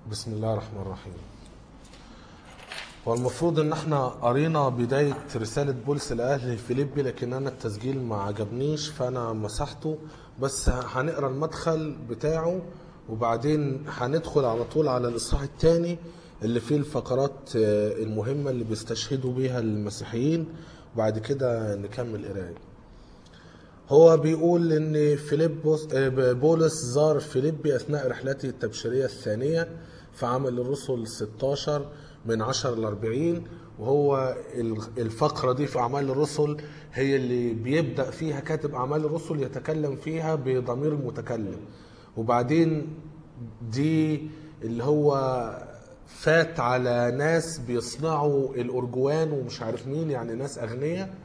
بسم الله الرحمن الرحيم. هو المفروض ان احنا قرينا بداية رسالة بولس لأهل فيليبي، لكن انا التسجيل ما عجبنيش فانا مسحته، بس هنقرا المدخل بتاعه وبعدين هندخل على طول على الإصحاح الثاني اللي فيه الفقرات المهمة اللي بيستشهدوا بيها المسيحيين، وبعد كده نكمل قرايه. هو بيقول ان بولس زار فيليبي اثناء رحلته التبشيريه الثانيه في عمل الرسل 16 من 10 ل 40، وهو الفقره دي في اعمال الرسل هي اللي بيبدا فيها كاتب اعمال الرسل يتكلم فيها بضمير المتكلم، وبعدين دي اللي هو فات على ناس بيصنعوا الارجوان ومش عارف مين، يعني ناس اغنياء،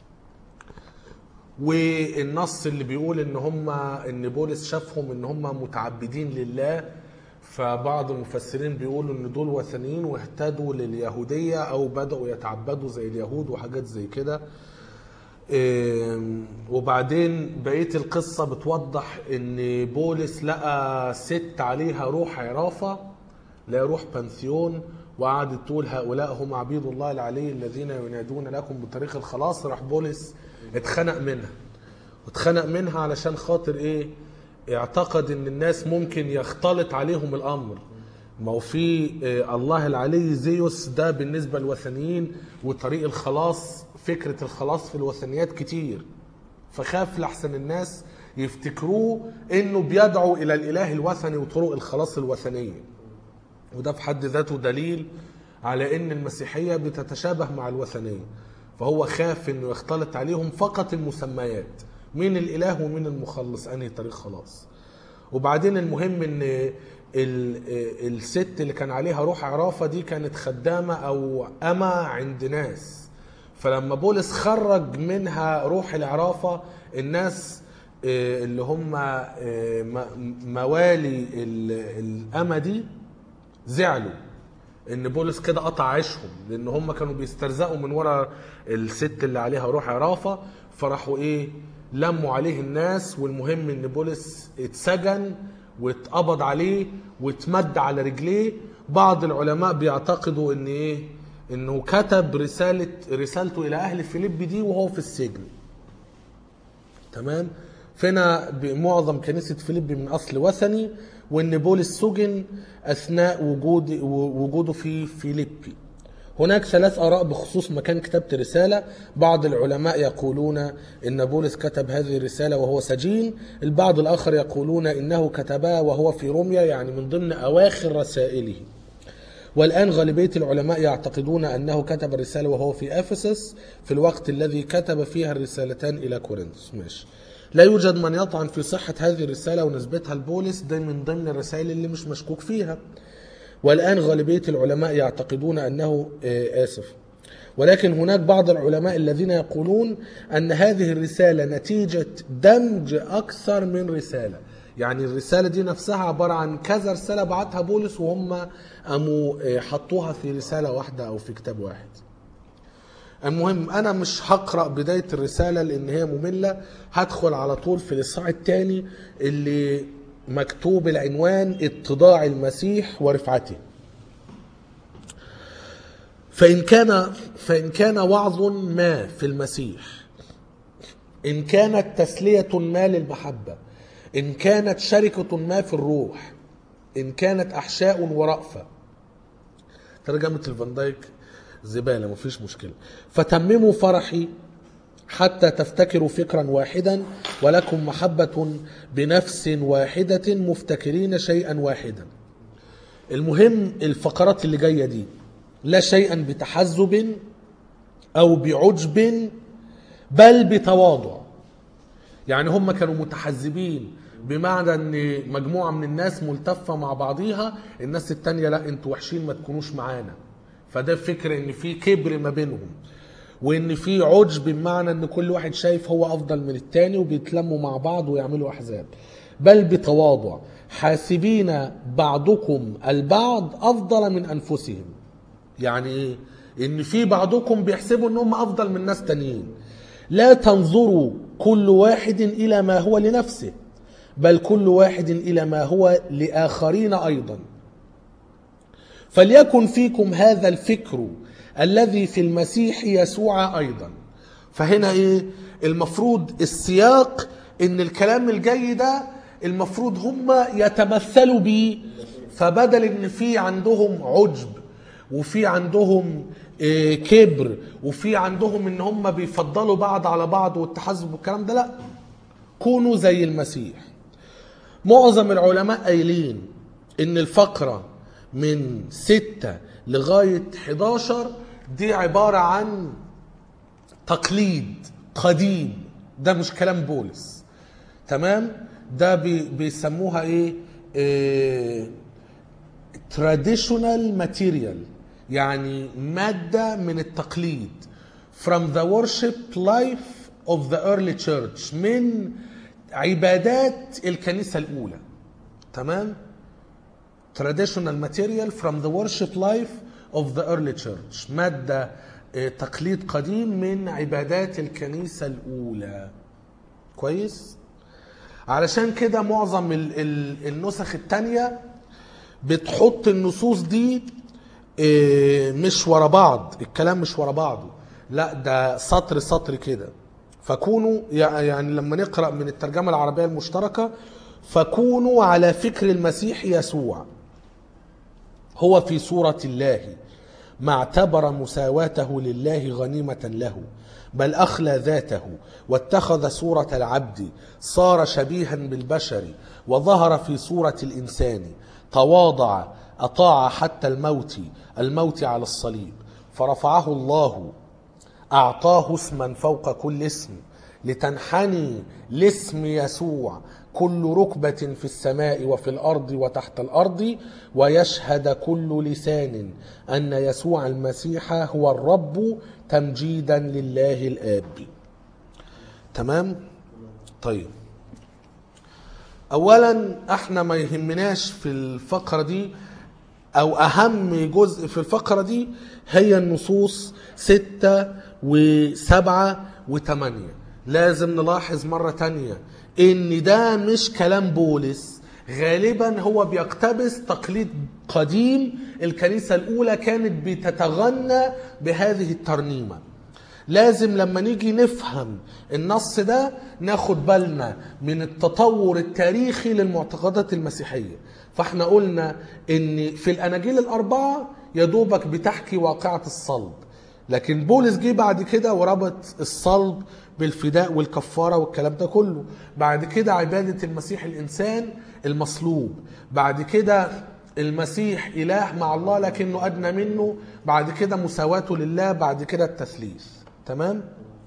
والنص اللي بيقول ان بولس شافهم ان هم متعبدين لله، فبعض المفسرين بيقولوا ان دول وثنيين واهتدوا لليهودية او بدأوا يتعبدوا زي اليهود وحاجات زي كده. وبعدين بقية القصة بتوضح ان بولس لقى ست عليها روح عرافة، لا روح بنثيون، وقعدت تقول هؤلاء هم عبيد الله العلي الذين ينادون لكم بطريق الخلاص. راح بولس اتخنق منها علشان خاطر ايه؟ اعتقد ان الناس ممكن يختلط عليهم الامر. ما هو في الله العلي زيوس ده بالنسبة للوثنيين، وطريق الخلاص فكرة الخلاص في الوثنيات كتير، فخاف لحسن الناس يفتكروه انه بيدعو الى الاله الوثني وطرق الخلاص الوثنية، وده في حد ذاته دليل على ان المسيحية بتتشابه مع الوثنية. فهو خاف انه يختلط عليهم فقط المسميات، مين الاله ومين المخلص، انهي طريق خلاص. وبعدين المهم ان الست اللي كان عليها روح عرافة دي كانت خدامة او أمة عند ناس، فلما بولس خرج منها روح العرافة، الناس اللي هم موالي الأمة دي زعلوا ان بولس كده قطع عيشهم، لان هم كانوا بيسترزقوا من ورا الست اللي عليها روح عرافة، فراحوا ايه؟ لموا عليه الناس. والمهم ان بولس اتسجن واتقبض عليه واتمد على رجليه. بعض العلماء بيعتقدوا ان ايه؟ انه كتب رسالته الى اهل فيليبي دي وهو في السجن. تمام؟ فينا معظم كنيسة فيليبي من اصل وثني، وان بولس سجن اثناء وجوده في فيليبي. هناك 3 آراء بخصوص مكان كتابة الرسالة. بعض العلماء يقولون إن بولس كتب هذه الرسالة وهو سجين، البعض الآخر يقولون إنه كتبها وهو في روميا، يعني من ضمن أواخر رسائله. والآن غالبية العلماء يعتقدون أنه كتب الرسالة وهو في أفسس في الوقت الذي كتب فيها الرسالتان إلى كورنثوس. ماشي. لا يوجد من يطعن في صحة هذه الرسالة ونسبتها لبولس، ده من ضمن الرسائل اللي مش مشكوك فيها. والآن غالبية العلماء يعتقدون أنه ولكن هناك بعض العلماء الذين يقولون أن هذه الرسالة نتيجة دمج أكثر من رسالة، يعني الرسالة دي نفسها عبارة عن كذا رسالة بعتها بولس وهم قاموا حطوها في رسالة واحدة أو في كتاب واحد. المهم أنا مش هقرأ بداية الرسالة لأن هي مملة، هدخل على طول في الإصحاح الثاني اللي مكتوب العنوان اتضاع المسيح ورفعته. فإن كان وعظ ما في المسيح، إن كانت تسلية ما للمحبة، إن كانت شركة ما في الروح، إن كانت أحشاء ورأفة. ترجمة الفان دايك زبالة، مفيش مشكلة. فتمموا فرحي حتى تفتكروا فكرا واحدا ولكم محبة بنفس واحدة مفتكرين شيئا واحدا. المهم الفقرات اللي جاية دي، لا شيئا بتحزب أو بعجب بل بتواضع. يعني هم كانوا متحزبين بمعنى ان مجموعة من الناس ملتفة مع بعضيها، الناس التانية لا انتوا وحشين ما تكونوش معانا. فده فكرة ان في كبر ما بينهم، وان في عجب بمعنى ان كل واحد شايف هو افضل من التاني وبيتلموا مع بعض ويعملوا احزاب. بل بتواضع حاسبين بعضكم البعض افضل من انفسهم. يعني ايه؟ ان في بعضكم بيحسبوا ان هم افضل من ناس تانيين. لا تنظروا كل واحد الى ما هو لنفسه، بل كل واحد الى ما هو لاخرين ايضا. فليكن فيكم هذا الفكر الذي في المسيح يسوع أيضا. فهنا إيه المفروض السياق؟ إن الكلام الجاي ده المفروض هم يتمثلوا بيه. فبدل إن في عندهم عجب وفي عندهم كبر وفي عندهم إن هم بيفضلوا بعض على بعض والتحزب والكلام ده، لا، كونوا زي المسيح. معظم العلماء قايلين إن الفقرة من 6 لغاية 11 دي عبارة عن تقليد قديم، ده مش كلام بولس. تمام؟ ده بيسموها ايه traditional material، يعني مادة من التقليد from the worship life of the early church، من عبادات الكنيسة الأولى. تمام؟ traditional material from the worship life of the early church، مادة تقليد قديم من عبادات الكنيسة الأولى. كويس؟ علشان كده معظم النسخ التانية بتحط النصوص دي مش ورا بعض، الكلام مش ورا بعضه، لا ده سطر سطر كده. فكونوا يعني لما نقرأ من الترجمة العربية المشتركة، فكونوا على فكر المسيح يسوع هو في صورة الله، ما اعتبر مساواته لله غنيمة له، بل أخلى ذاته واتخذ صورة العبد، صار شبيها بالبشر، وظهر في صورة الإنسان، تواضع أطاع حتى الموت على الصليب، فرفعه الله، أعطاه اسما فوق كل اسم، لتنحني لاسم يسوع كل ركبة في السماء وفي الأرض وتحت الأرض، ويشهد كل لسان أن يسوع المسيح هو الرب، تمجيدا لله الآب. تمام؟ طيب، أولا احنا ما يهمناش في الفقرة دي، أو أهم جزء في الفقرة دي هي النصوص 6 و7 و8. لازم نلاحظ مرة تانية ان ده مش كلام بولس، غالبا هو بيقتبس تقليد قديم الكنيسة الأولى كانت بتتغنى بهذه الترنيمة. لازم لما نيجي نفهم النص ده ناخد بالنا من التطور التاريخي للمعتقدات المسيحية. فاحنا قلنا ان في الأناجيل الأربعة يدوبك بتحكي واقعة الصلب، لكن بولس جه بعد كده وربط الصلب بالفداء والكفارة والكلام ده كله. بعد كده عبادة المسيح الإنسان المصلوب، بعد كده المسيح إله مع الله لكنه أدنى منه، بعد كده مساواته لله، بعد كده التثليث. تمام؟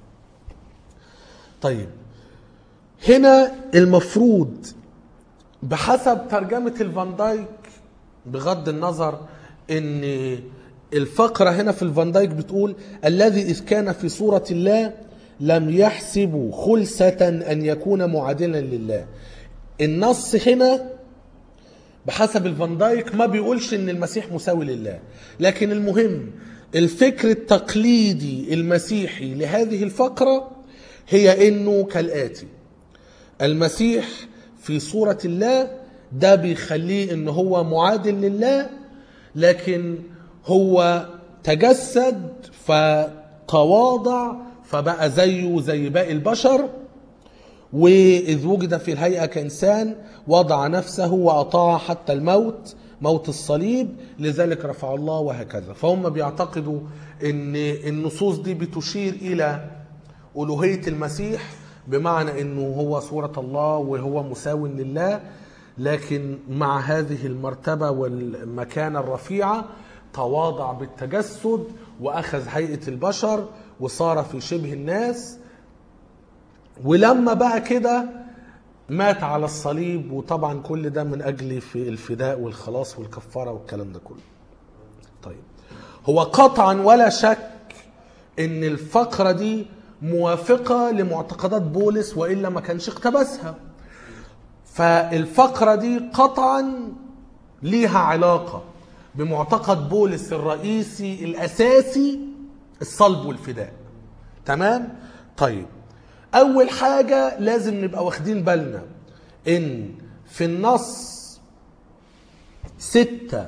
طيب، هنا المفروض بحسب ترجمة الفان دايك، بغض النظر ان الفقرة هنا في الفان دايك بتقول الذي إذ كان في صورة الله لم يحسب خلسة أن يكون معادلا لله. النص هنا بحسب الفان دايك ما بيقولش ان المسيح مساوي لله، لكن المهم الفكر التقليدي المسيحي لهذه الفقرة هي انه كالآتي: المسيح في صورة الله، ده بيخليه ان هو معادل لله، لكن هو تجسد فتواضع فبقى زيه زي باقي البشر، وإذ وجد في الهيئة كإنسان وضع نفسه وأطاع حتى الموت، موت الصليب، لذلك رفع الله، وهكذا. فهم بيعتقدوا ان النصوص دي بتشير إلى ألوهية المسيح، بمعنى انه هو صورة الله وهو مساو لله، لكن مع هذه المرتبة والمكانة الرفيعة تواضع بالتجسد وأخذ هيئة البشر وصار في شبه الناس، ولما بقى كده مات على الصليب. وطبعا كل ده من أجل في الفداء والخلاص والكفارة والكلام ده كله. طيب، هو قطعا ولا شك ان الفقرة دي موافقة لمعتقدات بولس، وإلا ما كانش اقتبسها. فالفقرة دي قطعا ليها علاقة بمعتقد بولس الرئيسي الأساسي، الصلب والفداء. تمام؟ طيب، أول حاجة لازم نبقى واخدين بالنا إن في النص 6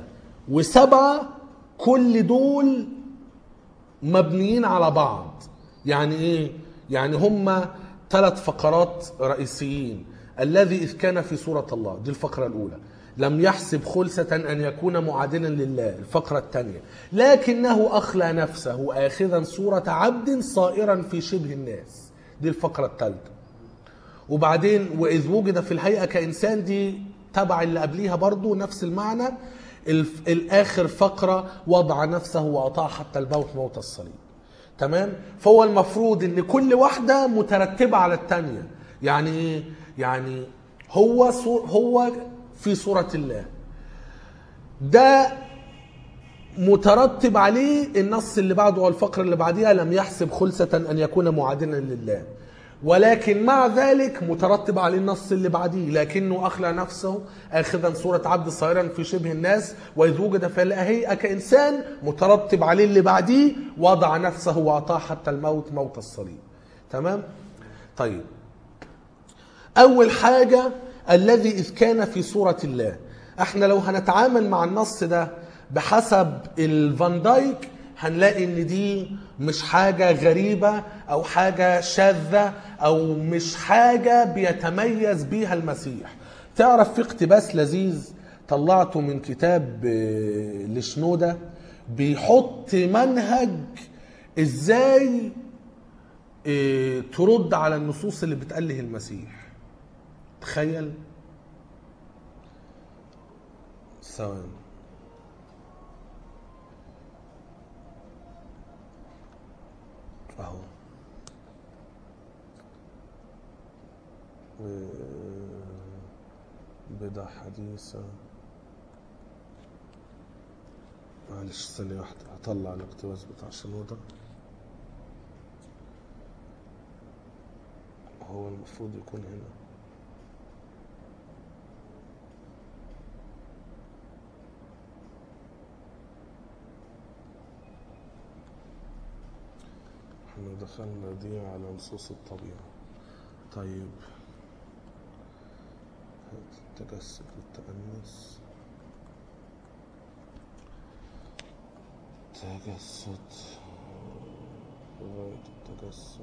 وسبعة كل دول مبنيين على بعض. يعني ايه؟ يعني هما 3 فقرات رئيسيين. الذي إذ كان في صورة الله، دي الفقرة الأولى. لم يحسب خلسة أن يكون معادلا لله، الفقرة الثانية. لكنه أخلى نفسه آخذا صورة عبد صائرا في شبه الناس، دي الفقرة الثالثة. وبعدين وإذ وجد في الهيئة كإنسان، دي تبع اللي قبليها برضو نفس المعنى. الآخر فقرة وضع نفسه وأطاع حتى الموت، موت الصليب. تمام؟ فهو المفروض ان كل واحدة مترتبة على الثانية. يعني ايه؟ يعني هو في صورة الله، ده مترتب عليه النص اللي بعده والفقرة اللي بعديها لم يحسب خلسة أن يكون معادلا لله. ولكن مع ذلك مترتب عليه النص اللي بعديه، لكنه أخلى نفسه آخذا صورة عبد صائرا في شبه الناس، وإذ وجد في الهيئة كإنسان، مترتب عليه اللي بعديه وضع نفسه وأطاع حتى الموت، موت الصليب. تمام؟ طيب، أول حاجة الذي إذ كان في صورة الله. احنا لو هنتعامل مع النص ده بحسب الفان دايك هنلاقي ان دي مش حاجة غريبة او حاجة شاذة او مش حاجة بيتميز بيها المسيح. تعرف في اقتباس لذيذ طلعته من كتاب لشنودة بيحط منهج ازاي ترد على النصوص اللي بتأله المسيح. تخيل ثواني. اهو بدع حديثة. معلش ثانية واحدة هطلع الاقتباس بتاع شنودة. هو المفروض يكون هنا. احنا دخلنا دي على نصوص الطبيعة. طيب، التجسد والتأنس. تجسد، غاية التجسد.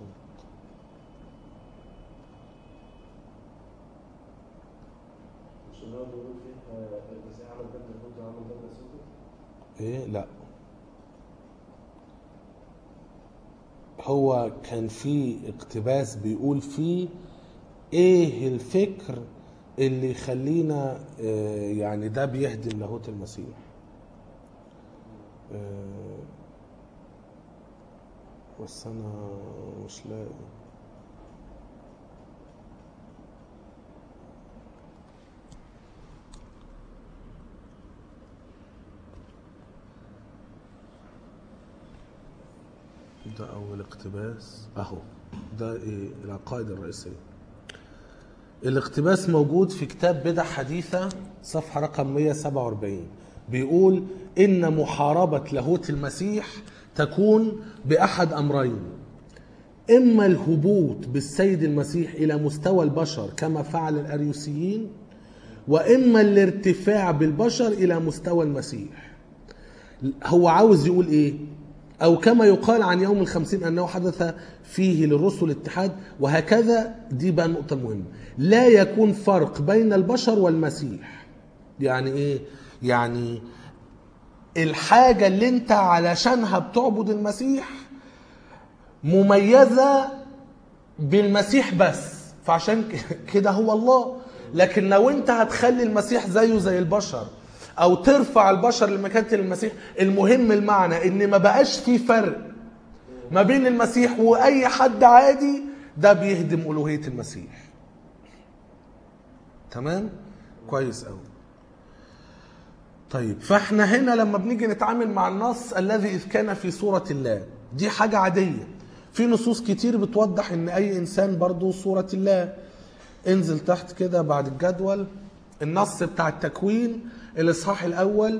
مش اللي هو بيقول فيه المسيح عمل بدل الهود وعمل بدل سوده؟ ايه؟ لا، هو كان في اقتباس بيقول فيه ايه الفكر اللي يخلينا يعني ده بيهدم لاهوت المسيح. بس انا مش لاقي. ده اول اقتباس اهو، ده ايه؟ العقائد الرئيسية. الاقتباس موجود في كتاب بدع حديثة صفحة رقم 147. بيقول إن محاربة لاهوت المسيح تكون بأحد أمرين: إما الهبوط بالسيد المسيح إلى مستوى البشر كما فعل الأريوسيين، وإما الارتفاع بالبشر إلى مستوى المسيح. هو عاوز يقول إيه؟ أو كما يقال عن يوم الخمسين أنه حدث فيه للرسل اتحاد، وهكذا. دي بقى النقطة المهمة: لا يكون فرق بين البشر والمسيح. يعني إيه؟ يعني الحاجة اللي انت علشانها بتعبد المسيح مميزة بالمسيح بس، فعشان كده هو الله. لكن لو انت هتخلي المسيح زيه زي البشر او ترفع البشر لمكانة المسيح، المهم المعنى ان ما بقاش في فرق ما بين المسيح واي حد عادي، ده بيهدم ألوهية المسيح. تمام؟ كويس قوي. طيب، فاحنا هنا لما بنيجي نتعامل مع النص الذي إذ كان في صورة الله، دي حاجة عادية. في نصوص كتير بتوضح ان اي انسان برضو صورة الله. انزل تحت كده بعد الجدول النص بتاع التكوين الاصحاح الاول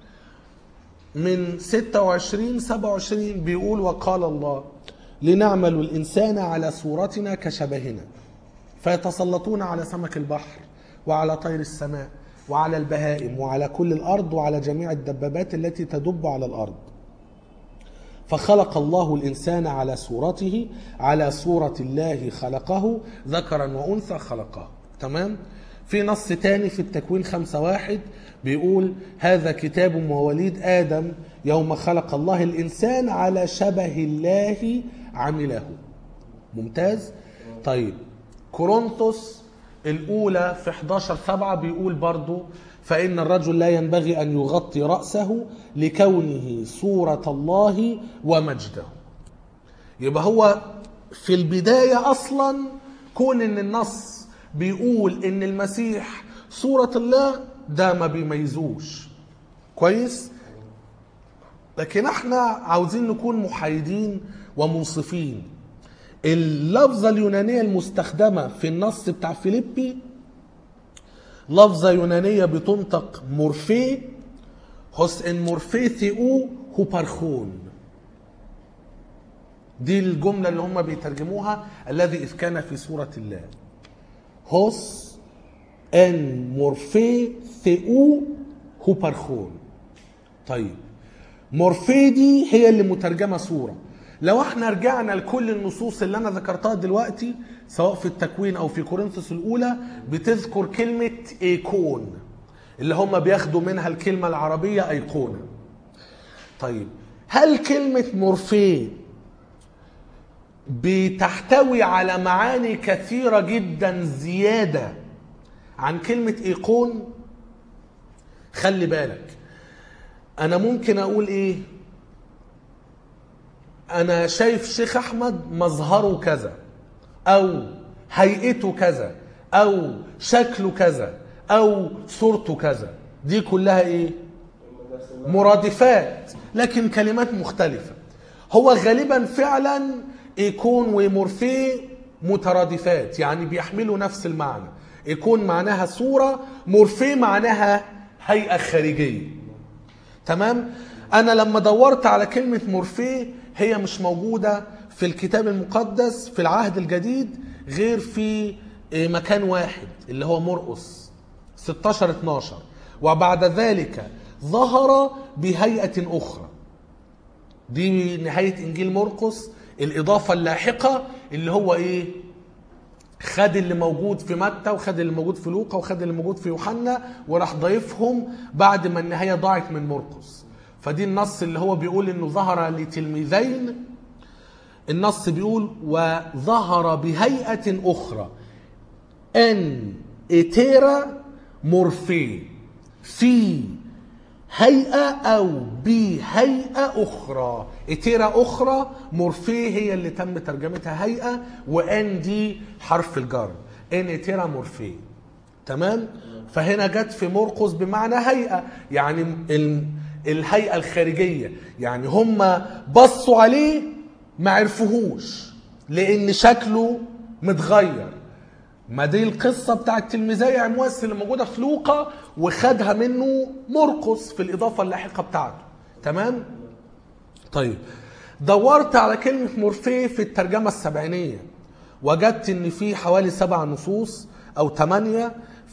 من 26-27 بيقول: وقال الله لنعمل الانسان على صورتنا كشبهنا، فيتسلطون على سمك البحر وعلى طير السماء وعلى البهائم وعلى كل الأرض وعلى جميع الدبابات التي تدب على الأرض. فخلق الله الإنسان على صورته، على صورة الله خلقه، ذكرا وأنثى خلقه. تمام؟ في نص تاني في التكوين 5:1 بيقول هذا كتاب مواليد آدم يوم خلق الله الإنسان على شبه الله عمله. ممتاز؟ طيب كورنثوس الأولى في 11:7 بيقول برضو فإن الرجل لا ينبغي أن يغطي رأسه لكونه صورة الله ومجده. يبقى هو في البداية أصلا كون إن النص بيقول إن المسيح صورة الله ده ما بيميزوش كويس، لكن احنا عاوزين نكون محايدين ومنصفين. اللفظة اليونانية المستخدمة في النص بتاع فيليبي لفظة يونانية بتنطق مورفي، هوس ان مورفي ثيو هوبارخون. دي الجملة اللي هم بيترجموها الذي إذ كان في صورة الله. هوس ان مورفي ثيو هوبارخون. طيب مورفي دي هي اللي مترجمة صورة. لو احنا رجعنا لكل النصوص اللي انا ذكرتها دلوقتي سواء في التكوين او في كورنثوس الاولى بتذكر كلمة ايكون اللي هم بياخدوا منها الكلمة العربية ايقونة. طيب هل كلمة مورفي بتحتوي على معاني كثيرة جدا زيادة عن كلمة ايقون؟ خلي بالك انا ممكن اقول ايه، انا شايف شيخ احمد مظهره كذا او هيئته كذا او شكله كذا او صورته كذا، دي كلها ايه؟ مرادفات لكن كلمات مختلفة. هو غالبا فعلا يكون ومورفي مترادفات، يعني بيحملوا نفس المعنى. يكون معناها صورة، مورفي معناها هيئة خارجية. تمام؟ انا لما دورت على كلمة مورفي هي مش موجودة في الكتاب المقدس في العهد الجديد غير في مكان واحد اللي هو مرقس 16-12، وبعد ذلك ظهر بهيئة أخرى. دي نهاية إنجيل مرقس، الإضافة اللاحقة اللي هو إيه؟ خد اللي موجود في متى وخد اللي موجود في لوقا وخد اللي موجود في يوحنا وراح ضيفهم بعد ما النهاية ضاعت من مرقس. فدي النص اللي هو بيقول إنه ظهر لتلميذين. النص بيقول وظهر بهيئة أخرى أن إتيرا مورفي، في هيئة أو بهيئة أخرى. إتيرا أخرى، مورفي هي اللي تم ترجمتها هيئة، وأن دي حرف الجر، أن إتيرا مورفي. تمام؟ فهنا جت في مرقس بمعنى هيئة، يعني الهيئة الخارجية، يعني هم بصوا عليه ما عرفوهوش لأن شكله متغير. ما دي القصة بتاعت التلميذي عمواس اللي موجودة في لوقا وخدها منه مرقس في الإضافة اللاحقة بتاعته. تمام؟ طيب دورت على كلمة مورفي في الترجمة السبعينية، وجدت ان في حوالي 7 نصوص او 8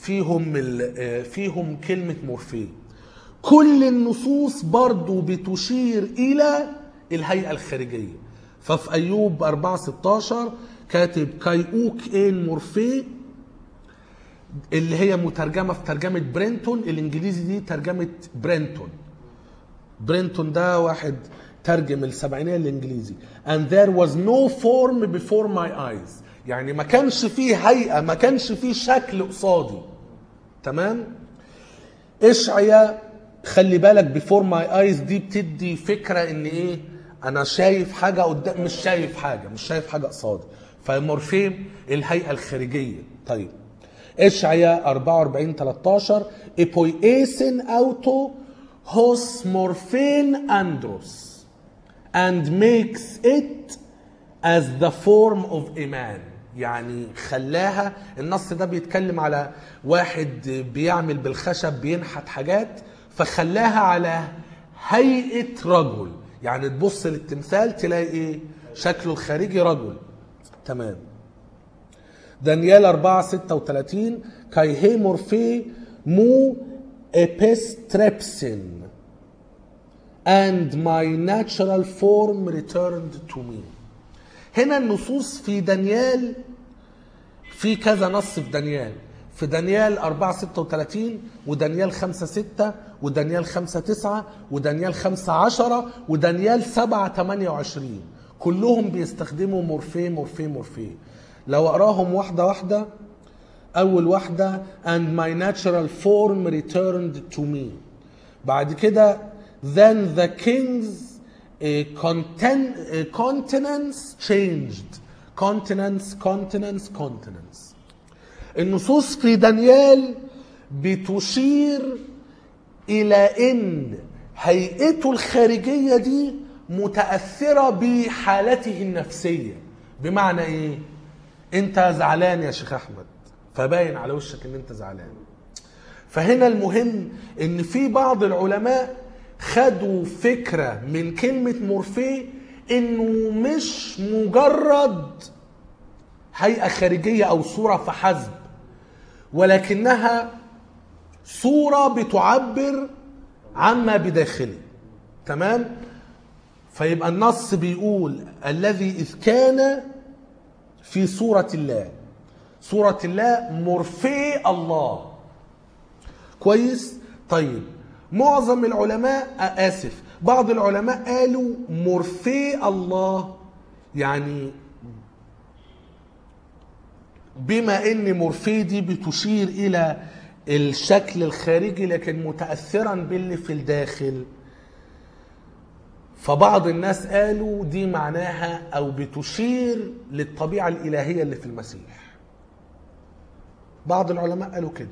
فيهم كلمة مورفي. كل النصوص برضو بتشير الى الهيئة الخارجية. ففي ايوب 4:16 كاتب كايوك ان مورفي، اللي هي مترجمة في ترجمة برينتون الانجليزي، دي ترجمة برينتون. برينتون ده واحد ترجم السبعينية الانجليزي. and there was no form before my eyes، يعني ما كانش فيه هيئة، ما كانش فيه شكل قصادي. تمام؟ اشعيا خلي بالك before my eyes دي بتدي فكرة ان ايه، انا شايف حاجة قدام، مش شايف حاجة قصادي. فمورفيم الهيئة الخارجية. طيب اشعيا 44:13 ايبويسن اوتو هوس مورفين اندروس and makes it as the form of a man، يعني خلاها. النص ده بيتكلم على واحد بيعمل بالخشب بينحت حاجات، فخلاها على هيئة رجل، يعني تبص للتمثال تلاقي ايه شكله الخارجي رجل. تمام. دانيال 4:36 كاي هي مورفي mu epistrepsin and my natural form returned to me. هنا النصوص في دانيال، في كذا نص في دانيال، في دانيال 4:36 ودانيال 5:6 ودانيال 5:9 ودانيال 5:10 ودانيال 7:28 كلهم بيستخدموا مورفيه مورفيه مورفيه. لو اقراهم واحده واحده، اول واحده and my natural form returned to me. بعد كده then the king's countenance changed. countenance. النصوص في دانيال بتشير إلى إن هيئته الخارجية دي متأثرة بحالته النفسية. بمعنى إيه؟ أنت زعلان يا شيخ أحمد، فباين على وشك إن أنت زعلان. فهنا المهم إن في بعض العلماء خدوا فكرة من كلمة مورفيه إنه مش مجرد هيئة خارجية أو صورة فحسب، ولكنها صورة بتعبر عما بداخله. تمام؟ فيبقى النص بيقول الذي إذ كان في صورة الله، صورة الله مورفيه الله. كويس؟ طيب معظم العلماء بعض العلماء قالوا مورفيه الله، يعني بما ان مورفيه دي بتشير الى الشكل الخارجي لكن متأثرا باللي في الداخل، فبعض الناس قالوا دي معناها او بتشير للطبيعة الالهية اللي في المسيح. بعض العلماء قالوا كده،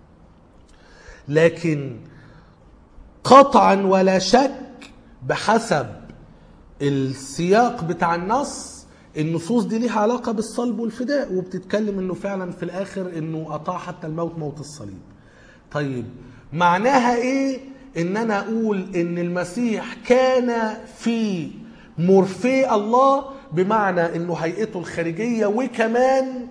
لكن قطعا ولا شك بحسب السياق بتاع النص النصوص دي ليها علاقة بالصلب والفداء، وبتتكلم انه فعلا في الاخر انه اطاع حتى الموت موت الصليب. طيب معناها ايه ان انا اقول ان المسيح كان في مورفيه الله؟ بمعنى انه هيئته الخارجية وكمان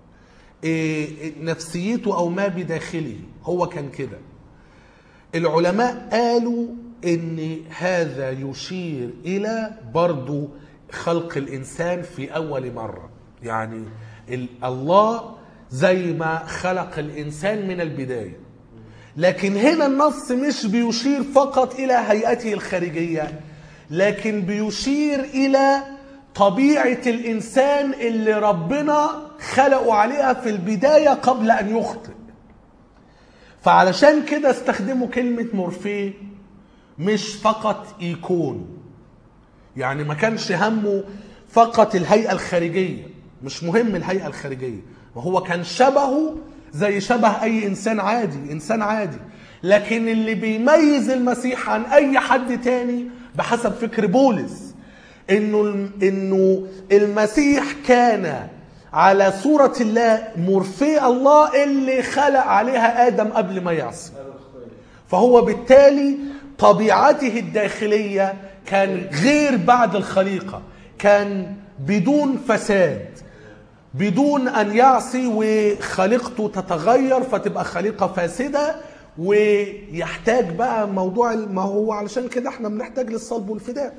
نفسيته او ما بداخله هو كان كده. العلماء قالوا ان هذا يشير الى برضو خلق الانسان في اول مرة، يعني الله زي ما خلق الانسان من البداية. لكن هنا النص مش بيشير فقط الى هيئته الخارجية، لكن بيشير الى طبيعة الانسان اللي ربنا خلقه عليها في البداية قبل ان يخطئ. فعلشان كده استخدموا كلمة مورفيه، مش فقط ايكون. يعني ما كانش همه فقط الهيئة الخارجية، مش مهم الهيئة الخارجية، وهو كان شبهه زي شبه اي انسان عادي. لكن اللي بيميز المسيح عن اي حد تاني بحسب فكر بولس انه المسيح كان على صورة الله مورفيه الله اللي خلق عليها آدم قبل ما يعصي. فهو بالتالي طبيعته الداخلية كان غير بعد الخليقة، كان بدون فساد، بدون أن يعصي وخليقته تتغير فتبقى خليقة فاسدة ويحتاج بقى موضوع ما هو علشان كده احنا بنحتاج للصلب والفداء.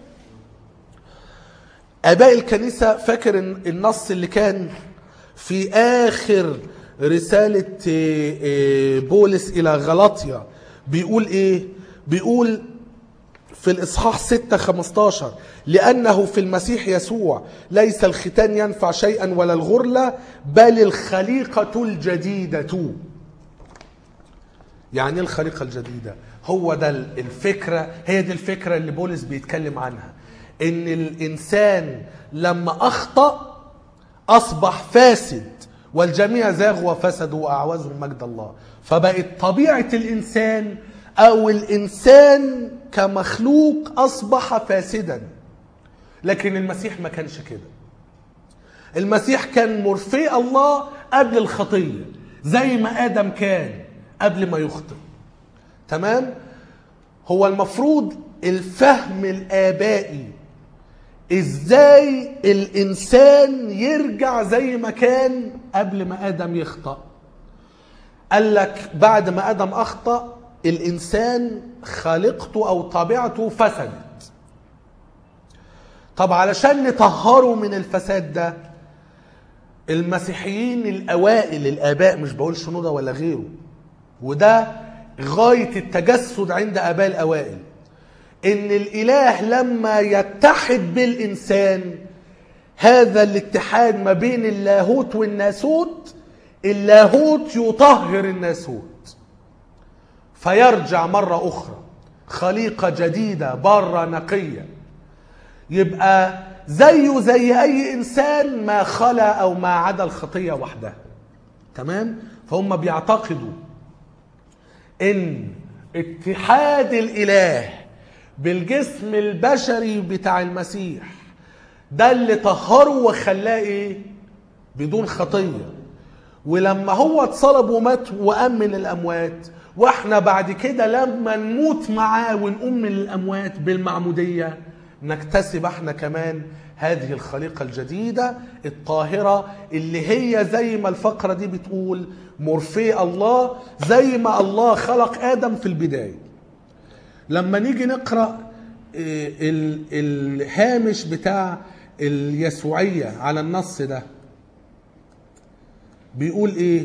آباء الكنيسة فاكر النص اللي كان في آخر رسالة بولس إلى غلاطيا بيقول إيه؟ بيقول في الإصحاح 6:15 لأنه في المسيح يسوع ليس الختان ينفع شيئا ولا الغرلة بل الخليقة الجديدة. يعني الخليقة الجديدة هو ده الفكرة، هي دي الفكرة اللي بولس بيتكلم عنها، ان الانسان لما اخطأ اصبح فاسد والجميع زاغوا وفسدوا واعوزهم مجد الله. فبقت طبيعة الانسان او الانسان كمخلوق اصبح فاسدا. لكن المسيح ما كانش كده. المسيح كان مورفيه الله قبل الخطية زي ما ادم كان قبل ما يخطئ. تمام؟ هو المفروض الفهم الآبائي ازاي الانسان يرجع زي ما كان قبل ما ادم يخطأ. قال لك بعد ما ادم اخطأ الانسان خالقته او طبيعته فسدت. طب علشان نطهره من الفساد ده، المسيحيين الاوائل الاباء، مش بقول شنودة ولا غيره، وده غاية التجسد عند اباء الاوائل، ان الاله لما يتحد بالانسان، هذا الاتحاد ما بين اللاهوت والناسوت، اللاهوت يطهر الناسوت فيرجع مرة اخرى خليقة جديدة بارة نقية، يبقى زيه زي اي انسان ما خلا او ما عدا الخطية وحدها. تمام؟ فهم بيعتقدوا ان اتحاد الاله بالجسم البشري بتاع المسيح ده اللي طهره وخلاه ايه؟ بدون خطية. ولما هو اتصلب ومات وقام من الاموات، واحنا بعد كده لما نموت معاه ونقوم من الاموات بالمعمودية، نكتسب احنا كمان هذه الخليقة الجديدة الطاهرة، اللي هي زي ما الفقرة دي بتقول مرفي الله، زي ما الله خلق آدم في البداية. لما نيجي نقرأ الهامش بتاع اليسوعية على النص ده بيقول ايه؟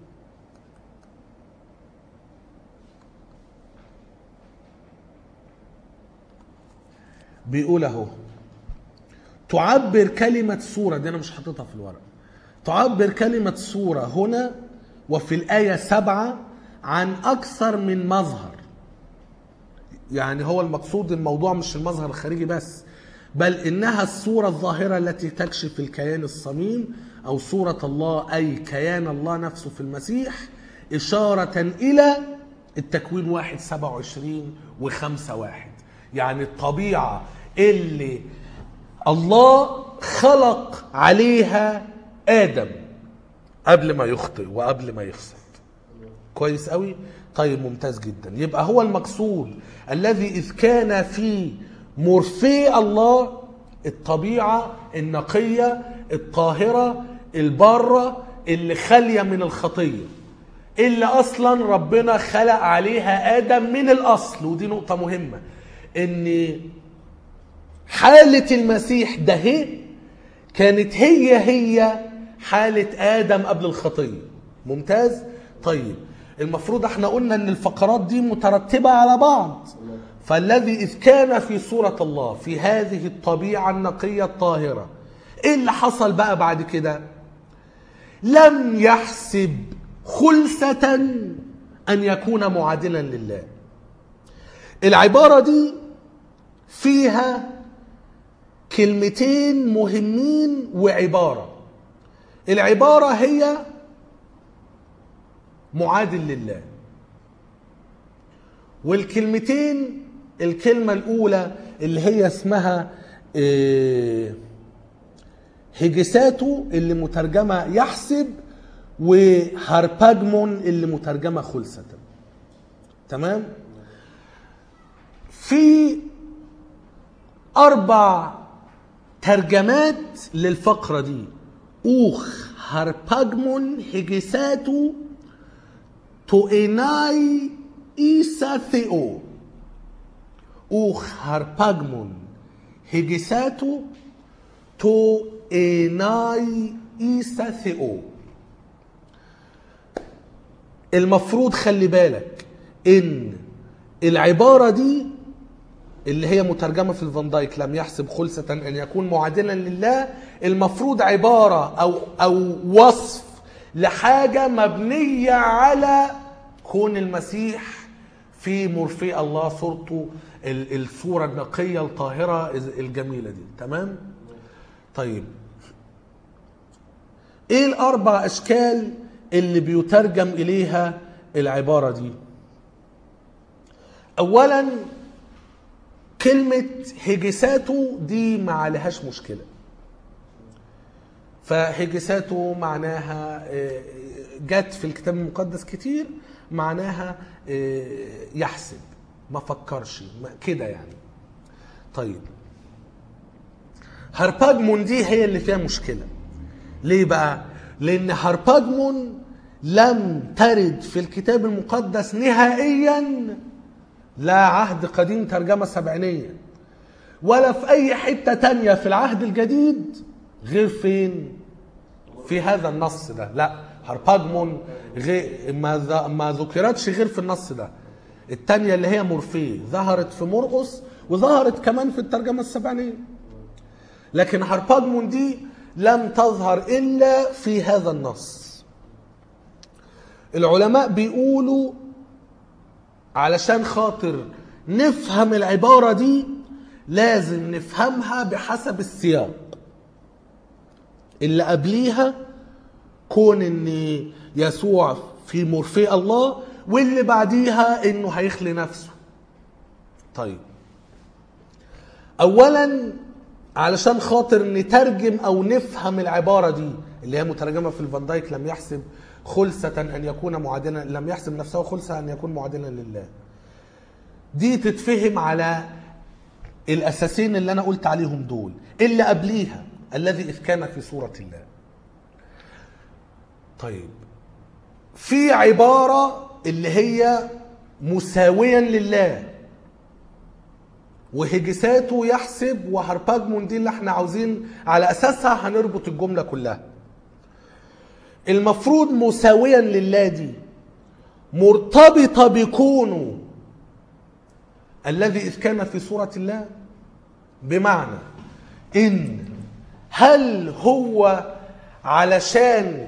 بيقول اهو: تعبر كلمة صورة، دي انا مش حاططها في الورق، تعبر كلمة صورة هنا وفي الآية 7 عن أكثر من مظهر. يعني هو المقصود الموضوع مش المظهر الخارجي بس، بل إنها الصورة الظاهرة التي تكشف الكيان الصميم أو صورة الله، أي كيان الله نفسه في المسيح، إشارة إلى التكوين 1:27 و5:1. يعني الطبيعة اللي الله خلق عليها آدم قبل ما يخطئ وقبل ما يفسد. كويس قوي؟ طيب ممتاز جدا. يبقى هو المقصود الذي إذ كان في مرفي الله، الطبيعة النقية الطاهرة البارة اللي خالية من الخطية، اللي أصلا ربنا خلق عليها آدم من الأصل. ودي نقطة مهمة، إن حالة المسيح ده كانت هي حالة آدم قبل الخطية. ممتاز؟ طيب المفروض احنا قلنا ان الفقرات دي مترتبة على بعض. فالذي إذ كان في صورة الله في هذه الطبيعة النقية الطاهرة، ايه اللي حصل بقى بعد كده؟ لم يحسب خلسة أن يكون معادلا لله. العبارة دي فيها كلمتين مهمين وعبارة. العبارة هي معادل لله، والكلمتين الكلمة الأولى اللي هي اسمها هيجساتو اللي مترجمة يحسب، وهارباجمون اللي مترجمة خلسة. تمام؟ في 4 ترجمات للفقرة دي: اوخ هارباجمون هيجساتو تو اناي ايسا ثيو. اوخ هارباجمون هيجساتو تو اناي ايسا ثيو. المفروض خلي بالك ان العبارة دي اللي هي مترجمة في الفان دايك لم يحسب خلسة أن يكون معادلا لله، المفروض عبارة أو وصف لحاجة مبنية على كون المسيح في مرفي الله، صورته الصورة النقية الطاهرة الجميلة دي. تمام؟ طيب ايه ال4 أشكال اللي بيترجم إليها العبارة دي؟ أولا كلمة هيجساتو دي ما عليهاش مشكلة. فهيجساتو معناها جت في الكتاب المقدس كتير، معناها يحسب، ما فكرش كده يعني. طيب هارباجمون دي هي اللي فيها مشكلة. ليه بقى؟ لأن هارباجمون لم ترد في الكتاب المقدس نهائيا، لا عهد قديم ترجمة سبعينية ولا في أي حتة تانية في العهد الجديد غير فين؟ في هذا النص ده. لا، هارباجمون ما ذكرتش غير في النص ده. التانية اللي هي مورفيه ظهرت في مرقس وظهرت كمان في الترجمة السبعينية، لكن هارباجمون دي لم تظهر إلا في هذا النص. العلماء بيقولوا علشان خاطر نفهم العبارة دي لازم نفهمها بحسب السياق اللي قبليها، كون ان يسوع في مرفي الله، واللي بعديها انه هيخلي نفسه. طيب، اولا علشان خاطر نترجم او نفهم العبارة دي اللي هي مترجمة في الفان دايك، لم يحسب خلصة ان يكون معادلا، لم يحسب نفسه خلصة ان يكون معادلا لله، دي تتفهم على الاساسين اللي انا قلت عليهم دول. اللي قبليها الذي إذ كان في صورة الله. طيب، في عبارة اللي هي مساويا لله، وهجساته يحسب وهارباجمون دي اللي احنا عاوزين على أساسها هنربط الجملة كلها. المفروض مساويا لله دي مرتبطة بكونه الذي إذ كان في صورة الله، بمعنى إن هل هو علشان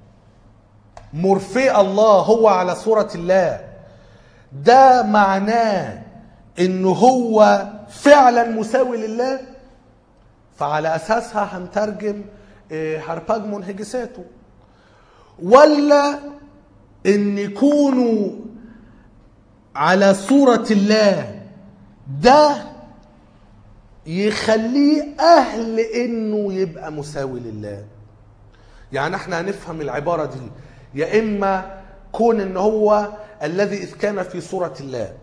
مرفي الله هو على صورة الله ده معناه انه هو فعلا مساوي لله؟ فعلى اساسها هنترجم هارباجمون هجساته. ولا ان يكونوا على صورة الله ده يخليه أهل إنه يبقى مساوي لله؟ يعني احنا هنفهم العبارة دي يا إما كون إن هو الذي إذ كان في صورة الله،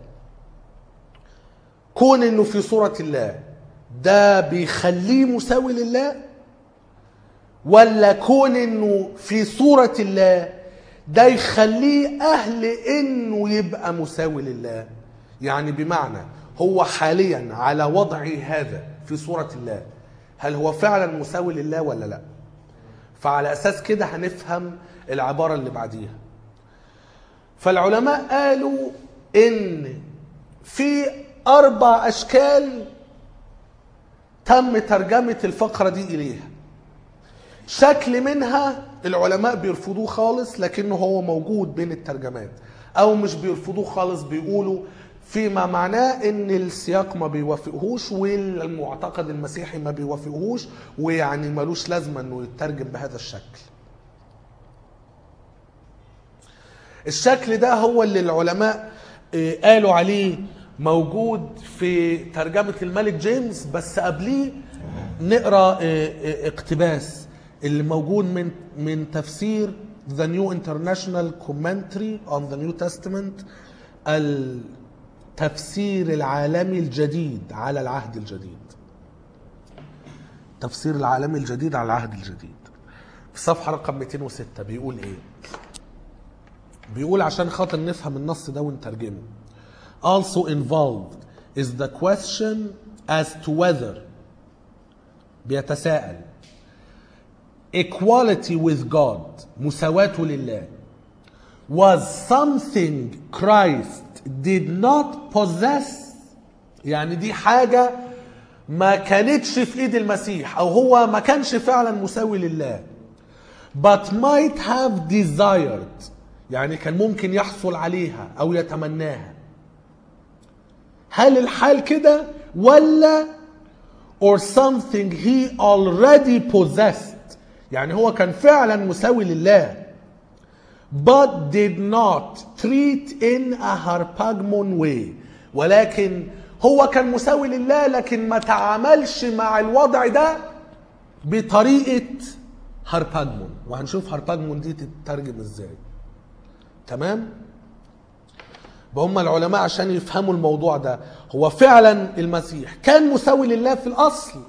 كون إنه في صورة الله ده بيخليه مساوي لله، ولا كون إنه في صورة الله ده يخليه أهل إنه يبقى مساوي لله. يعني بمعنى هو حاليا على وضعه هذا في صورة الله، هل هو فعلا مساوي لله ولا لا؟ فعلى أساس كده هنفهم العبارة اللي بعديها. فالعلماء قالوا إن في 4 أشكال تم ترجمة الفقرة دي إليها. شكل منها العلماء بيرفضوه خالص لكنه هو موجود بين الترجمات، أو مش بيرفضوه خالص، بيقولوا فيما معناه ان السياق ما بيوافقهوش والمعتقد المسيحي ما بيوافقهوش، ويعني ملوش لازمه انه يترجم بهذا الشكل. الشكل ده هو اللي العلماء قالوا عليه موجود في ترجمة الملك جيمس، بس قبليه نقرأ اقتباس اللي موجود من تفسير The New International Commentary on the New Testament، التفسير العالمي الجديد على العهد الجديد. تفسير العالمي الجديد على العهد الجديد في صفحة رقم 206 بيقول ايه؟ بيقول عشان خاطر نفهم النص ده ونترجمه. Also involved is the question as to whether، بيتساءل، equality with God، مساواته لله، was something Christ did not possess، يعني دي حاجة ما كانتش في ايد المسيح، او هو ما كانش فعلا مساوي لله، but might have desired، يعني كان ممكن يحصل عليها او يتمناها. هل الحال كده ولا or something he already possessed، يعني هو كان فعلا مساوي لله but did not treat in a harpagon way، ولكن هو كان مساوي لله لكن ما تعاملش مع الوضع ده بطريقة هارباجمون، وهنشوف هارباجمون دي تترجم ازاي. تمام؟ هم العلماء عشان يفهموا الموضوع ده، هو فعلا المسيح كان مساوي لله في الأصل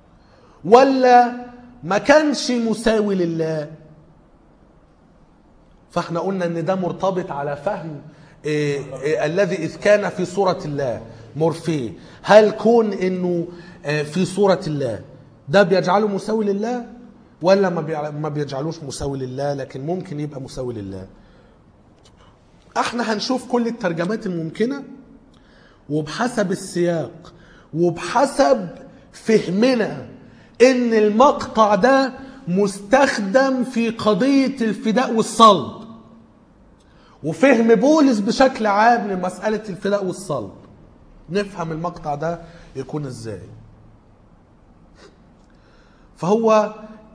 ولا ما كانش مساوي لله؟ فاحنا قلنا ان ده مرتبط على فهم الذي إذ كان في صورة الله مورفيه. هل كون انه في صورة الله ده بيجعله مساوي لله ولا ما بيجعلوش مساوي لله، لكن ممكن يبقى مساوي لله؟ احنا هنشوف كل الترجمات الممكنة وبحسب السياق وبحسب فهمنا ان المقطع ده مستخدم في قضية الفداء والصلب، وفهم بولس بشكل عام لمسألة الفداء والصلب، نفهم المقطع ده يكون ازاي. فهو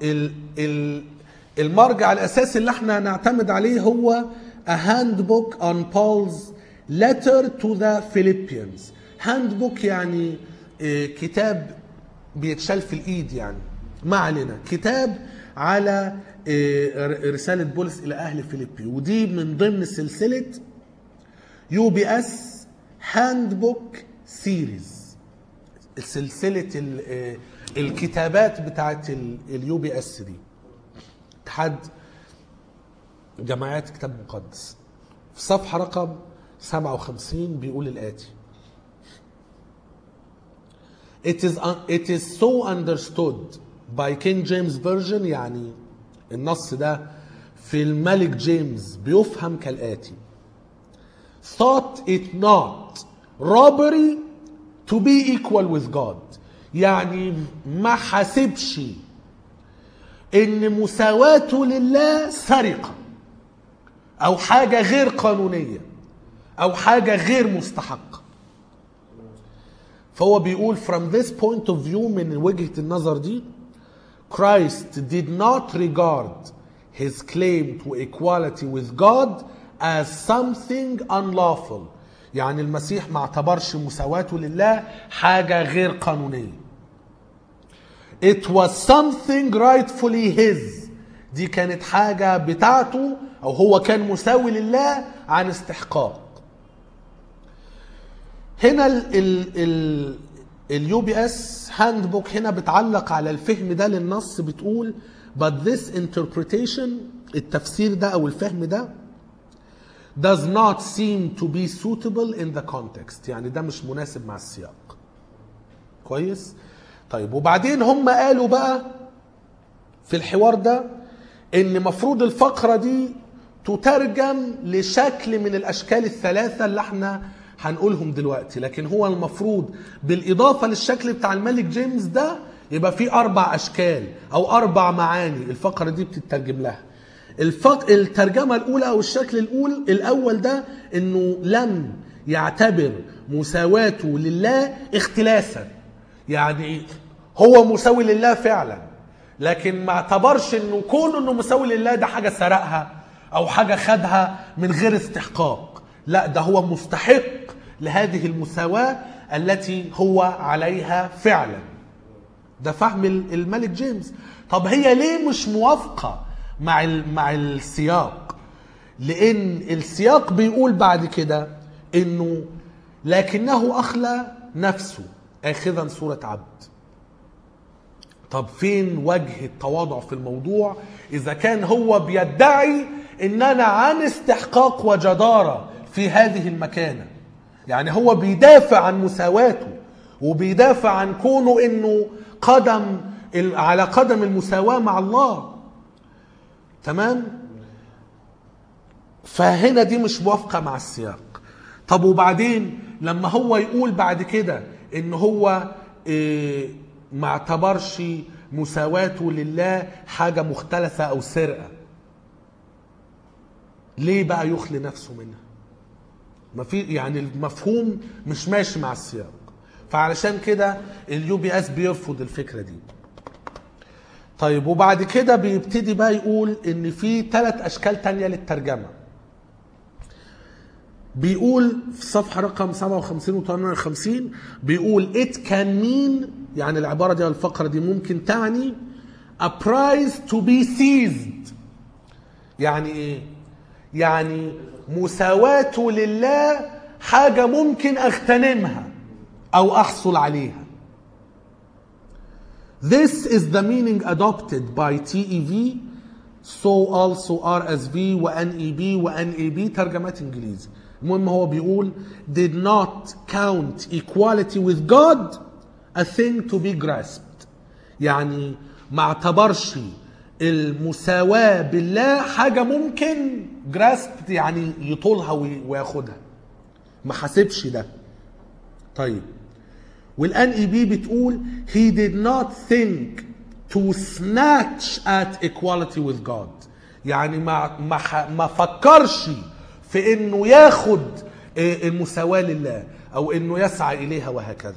المرجع الأساسي اللي احنا نعتمد عليه هو A Handbook on Paul's Letter to the Philippians. Handbook يعني كتاب بيتشال في الإيد، يعني ما علينا، كتاب على رسالة بولس إلى أهل فيليبي، ودي من ضمن سلسلة UBS Handbook Series، سلسلة الكتابات بتاعت UBS دي، اتحاد جماعات كتاب مقدس. في صفحة رقم 57 بيقول الآتي: It is so understood by King James Version، يعني النص ده في الملك جيمس بيفهم كالآتي: thought it not robbery to be equal with God، يعني ما حسبش ان مساواته لله سرقة او حاجة غير قانونية او حاجة غير مستحقة. فهو بيقول from this point of view، من وجهة النظر دي، Christ did not regard his claim to equality with God as something unlawful، يعني المسيح ما اعتبرش مساواته لله حاجة غير قانونية. It was something rightfully his، دي كانت حاجة بتاعته أو هو كان مساوي لله عن استحقاق. هنا UBS Handbook هنا بتعلق على الفهم ده للنص، بتقول but this interpretation، التفسير ده أو الفهم ده does not seem to be suitable in the context، يعني ده مش مناسب مع السياق. كويس؟ طيب، وبعدين هم قالوا بقى في الحوار ده ان مفروض الفقرة دي تترجم لشكل من الاشكال الثلاثة اللي احنا هنقولهم دلوقتي، لكن هو المفروض بالاضافة للشكل بتاع الملك جيمس ده يبقى في 4 اشكال او 4 معاني الفقرة دي بتترجم لها. الترجمة الاولى او الشكل الاول ده انه لم يعتبر مساواته لله اختلاسا، يعني هو مساوي لله فعلا، لكن ما اعتبرش انه كونه انه مساوي لله ده حاجة سرقها او حاجة خدها من غير استحقاق، لا، ده هو مستحق لهذه المساواة التي هو عليها فعلا. ده فهم الملك جيمس. طب هي ليه مش موافقة مع السياق؟ لان السياق بيقول بعد كده انه لكنه اخلى نفسه اخذا صورة عبد. طب فين وجه التواضع في الموضوع اذا كان هو بيدعي ان انا عن استحقاق وجدارة في هذه المكانة؟ يعني هو بيدافع عن مساواته وبيدافع عن كونه انه على قدم المساواة مع الله. تمام؟ فهنا دي مش موافقة مع السياق. طب وبعدين لما هو يقول بعد كده ان هو ما اعتبرش مساواته لله حاجة مختلفة او سرقة، ليه بقى يخلي نفسه منها؟ ما في، يعني المفهوم مش ماشي مع السياق. فعلشان كده UBS بيرفض الفكرة دي. طيب، وبعد كده بيبتدي بقى يقول ان في 3 اشكال تانية للترجمة. بيقول في صفحة رقم 57 و 58 بيقول it can mean، يعني العبارة دي الفقرة دي ممكن تعني a prize to be seized. يعني ايه؟ يعني مساواته لله حاجة ممكن اغتنمها او احصل عليها. This is the meaning adopted by TEV so also RSV و NEB و NAB ترجمات انجليزي. المهم هو بيقول did not count equality with God a thing to be grasped. يعني ما اعتبرش المساواة بالله حاجة ممكن grasped يعني يطولها وياخدها، ما حسبش ده. طيب والان اي بي بتقول he did not think to snatch at equality with God. يعني ما فكرش في انه ياخد المساواة لله او انه يسعى اليها وهكذا.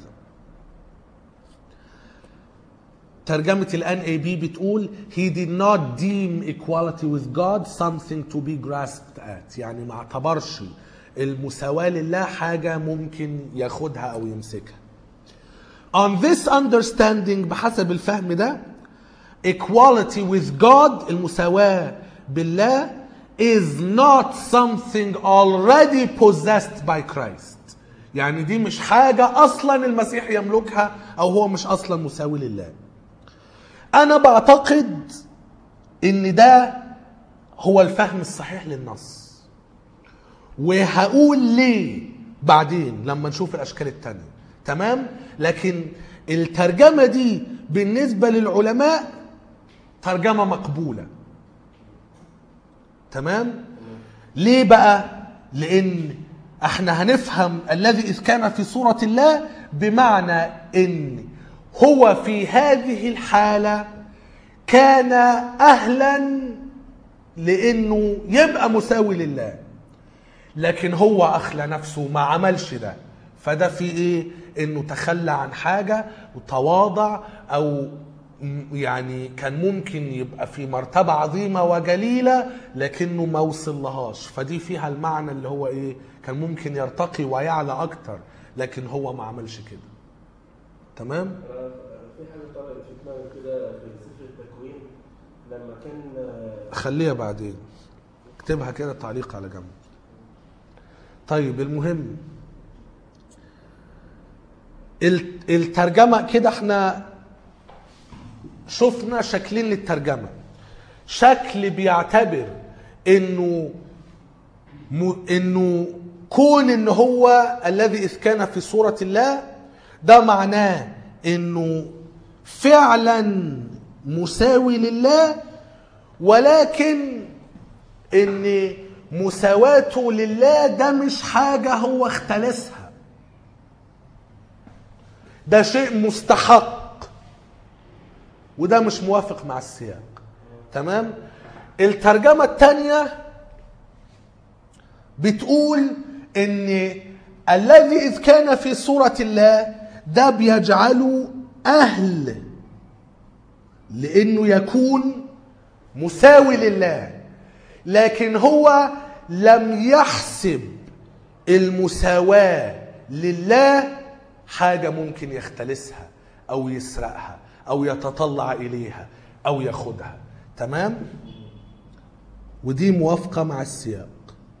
ترجمة الان اي بي بتقول he did not deem equality with God something to be grasped at. يعني ما اعتبرش المساواة لله حاجة ممكن ياخدها او يمسكها. On this understanding بحسب الفهم ده equality with God المساواة بالله is not something already possessed by Christ. يعني دي مش حاجة أصلا المسيح يملكها أو هو مش أصلا مساوي لله. أنا بعتقد إن ده هو الفهم الصحيح للنص، وهقول ليه بعدين لما نشوف الأشكال التانية. تمام؟ لكن الترجمة دي بالنسبة للعلماء ترجمة مقبولة. تمام؟ ليه بقى؟ لأن احنا هنفهم الذي إذ كان في صورة الله بمعنى إن هو في هذه الحالة كان أهلا لأنه يبقى مساوي لله، لكن هو أخلى نفسه ما عملش ده. فده في إيه؟ إنه تخلى عن حاجة وتواضع، أو يعني كان ممكن يبقى في مرتبة عظيمة وجليلة لكنه ما وصلهاش. فدي فيها المعنى اللي هو إيه؟ كان ممكن يرتقي ويعلى أكتر لكن هو ما عملش كده. تمام؟ في حاجة طلعت في دماغي كده في سفر التكوين لما كان خليها بعدين، اكتبها كده تعليق على جنب. طيب المهم الترجمة كده احنا شفنا شكلين للترجمة. شكل بيعتبر انه كون ان هو الذي اذ كان في صورة الله ده معناه انه فعلا مساوي لله، ولكن ان مساواته لله ده مش حاجة هو اختلسها، ده شيء مستحق، وده مش موافق مع السياق. تمام؟ الترجمة الثانية بتقول ان الذي إذ كان في صورة الله ده بيجعله أهل لأنه يكون مساوي لله، لكن هو لم يحسب المساواة لله حاجة ممكن يختلسها أو يسرقها أو يتطلع إليها أو ياخدها. تمام؟ ودي موافقة مع السياق.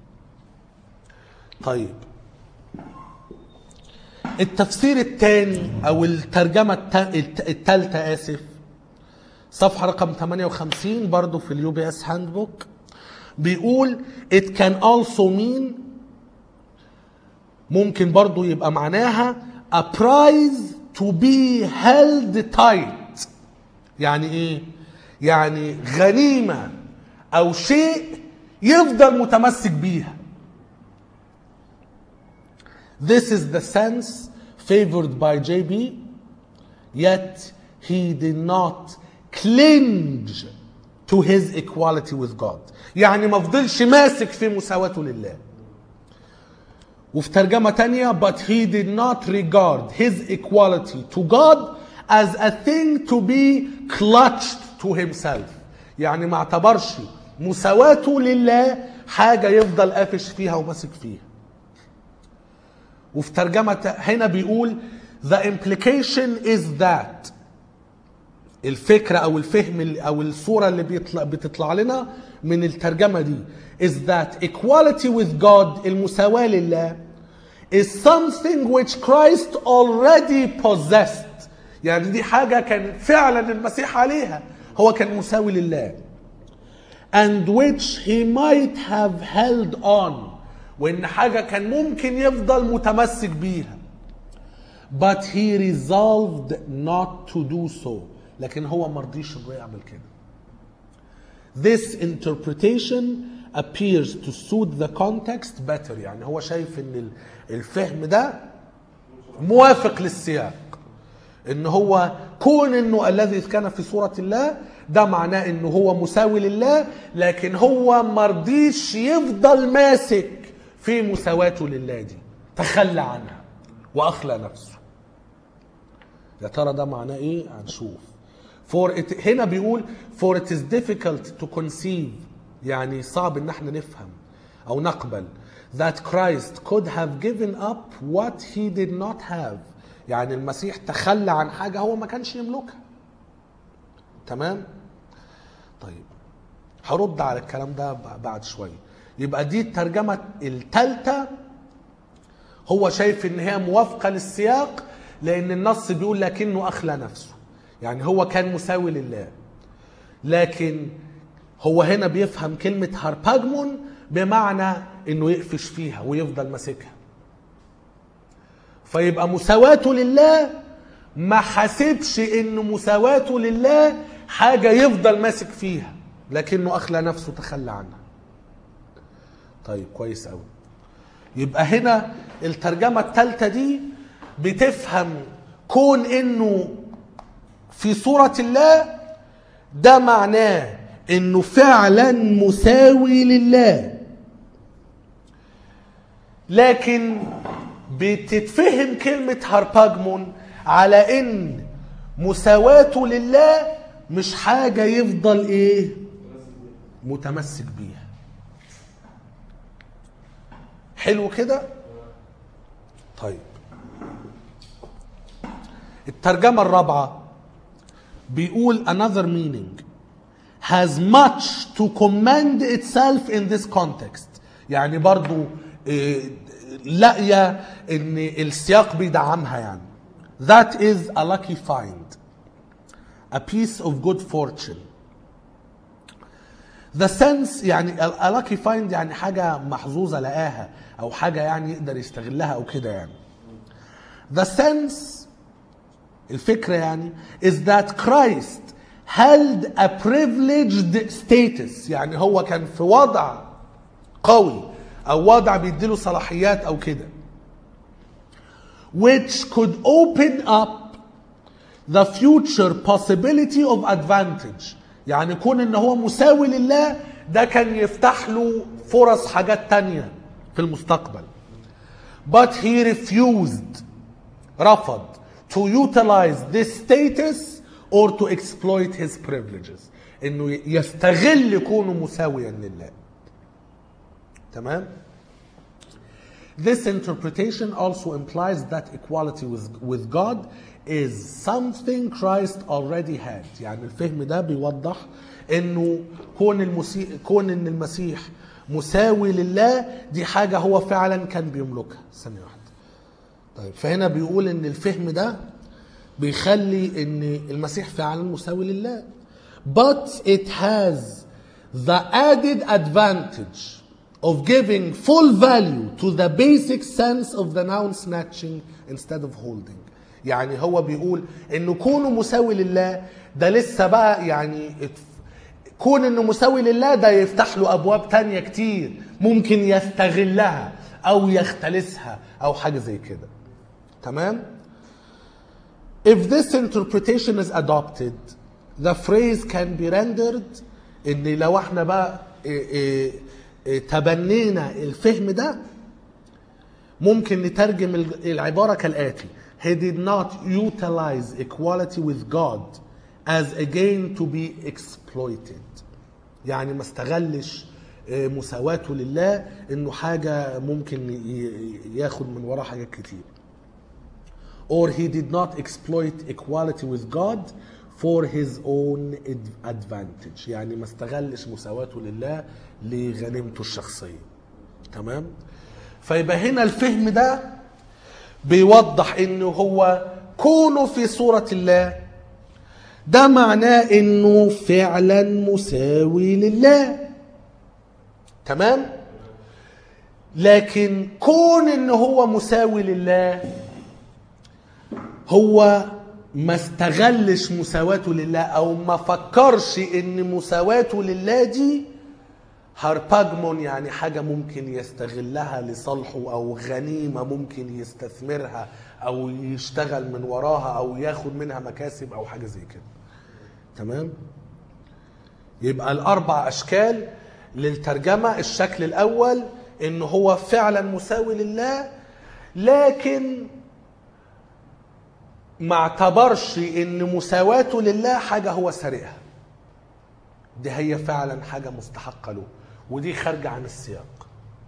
طيب التفسير الثاني أو الترجمة الثالثة صفحة رقم 58 برضو في اليو بي اس هاندبوك بيقول it can also mean ممكن برضو يبقى معناها a prize to be held tight. يعني ايه؟ يعني غنيمة او شيء يفضل متمسك بيها. This is the sense favored by JB, yet he did not cling to his equality with God. يعني ما فضلش ماسك في مساواته لله. وفي ترجمة تانية but he did not regard his equality to God as a thing to be clutched to himself. يعني ما اعتبرش مساواته لله حاجة يفضل قافش فيها وماسك فيها. وفي ترجمة هنا بيقول the implication is that الفكرة أو الفهم أو الصورة اللي بتطلع لنا من الترجمة دي is that equality with God المساواة لله is something which Christ already possessed. يعني دي حاجة كان فعلا المسيح عليها، هو كان مساوي لله. and which he might have held on. وإن حاجة كان ممكن يفضل متمسك بيها. But he resolved not to do so. لكن هو مرضيش إنه يعمل كده. This interpretation appears to suit the context better. يعني هو شايف إن الفهم ده موافق للسياق. إن هو كون إنه الذي كان في صورة الله ده معناه إنه هو مساوي لله، لكن هو مرضيش يفضل ماسك في مساواته لله دي، تخلى عنها وأخلى نفسه. يا ترى ده معناه إيه؟ هنشوف. هنا بيقول for it is difficult to conceive، يعني صعب إن احنا نفهم أو نقبل that Christ could have given up what he did not have. يعني المسيح تخلى عن حاجة هو ما كانش يملكها. تمام؟ طيب هرد على الكلام ده بعد شوية. يبقى دي الترجمة الثالثة، هو شايف ان هي موافقة للسياق لان النص بيقول لكنه اخلى نفسه، يعني هو كان مساوي لله. لكن هو هنا بيفهم كلمة هارباجمون بمعنى انه يقفش فيها ويفضل ماسكها. فيبقى مساواته لله ما حسبش انه مساواته لله حاجة يفضل ماسك فيها، لكنه اخلى نفسه تخلى عنها. طيب كويس قوي. يبقى هنا الترجمة الثالثة دي بتفهم كون انه في صورة الله ده معناه انه فعلا مساوي لله، لكن بتتفهم كلمة هارباجمون على ان مساواته لله مش حاجة يفضل ايه متمسك بيها. حلو كده؟ طيب الترجمة الرابعة بيقول another meaning has much to commend itself in this context. يعني برضو لاقية ان السياق بيدعمها. يعني that is a lucky find, a piece of good fortune. the sense يعني a lucky find يعني حاجة محظوظة لقاها او حاجة يعني يقدر يستغلها او كده. يعني the sense الفكرة يعني is that Christ held a privileged status. يعني هو كان في وضع قوي او وضع بيديله صلاحيات او كده which could open up the future possibility of advantage. يعني كون ان هو مساوي لله ده كان يفتح له فرص حاجات تانية في المستقبل. but he refused رفض to utilize this status or to exploit his privileges. انه يستغل كونه مساويا لله. تمام؟ This interpretation also implies that equality with God is something Christ already had. يعني الفهم ده بيوضح انه كون ان المسيح مساوي لله دي حاجة هو فعلا كان بيملكها. ثانية واحدة. طيب فهنا بيقول ان الفهم ده بيخلي ان المسيح فعلا مساوي لله. But it has the added advantage of giving full value to the basic sense of the noun snatching instead of holding. يعني هو بيقول انه كونه مساوي لله ده لسه بقى يعني كون انه مساوي لله ده يفتح له ابواب تانية كتير ممكن يستغلها او يختلسها او حاجة زي كده. تمام؟ If this interpretation is adopted, the phrase can be rendered ان لو احنا بقى تبنينا الفهم ده ممكن نترجم العبارة كالآتي: He did not utilize equality with God as a gain to be exploited. يعني ما استغلش مساواته لله انه حاجة ممكن ياخد من وراء حاجات كتير. Or he did not exploit equality with God for his own advantage. يعني ما استغلش مساواته لله لغنيمته الشخصية. تمام؟ فيبقى هنا الفهم ده بيوضح انه هو كونه في صورة الله ده معناه انه فعلا مساوي لله. تمام. لكن كون انه هو مساوي لله، هو ما استغلش مساواته لله او ما فكرش ان مساواته لله دي هارباجمون، يعني حاجة ممكن يستغلها لصالحه او غنيمة ممكن يستثمرها او يشتغل من وراها او ياخد منها مكاسب او حاجة زي كده. تمام. يبقى الاربع اشكال للترجمة. الشكل الاول انه هو فعلا مساوي لله، لكن ما اعتبرش ان مساواته لله حاجة هو سارقها، دي هي فعلا حاجة مستحقة له، ودي خارجة عن السياق.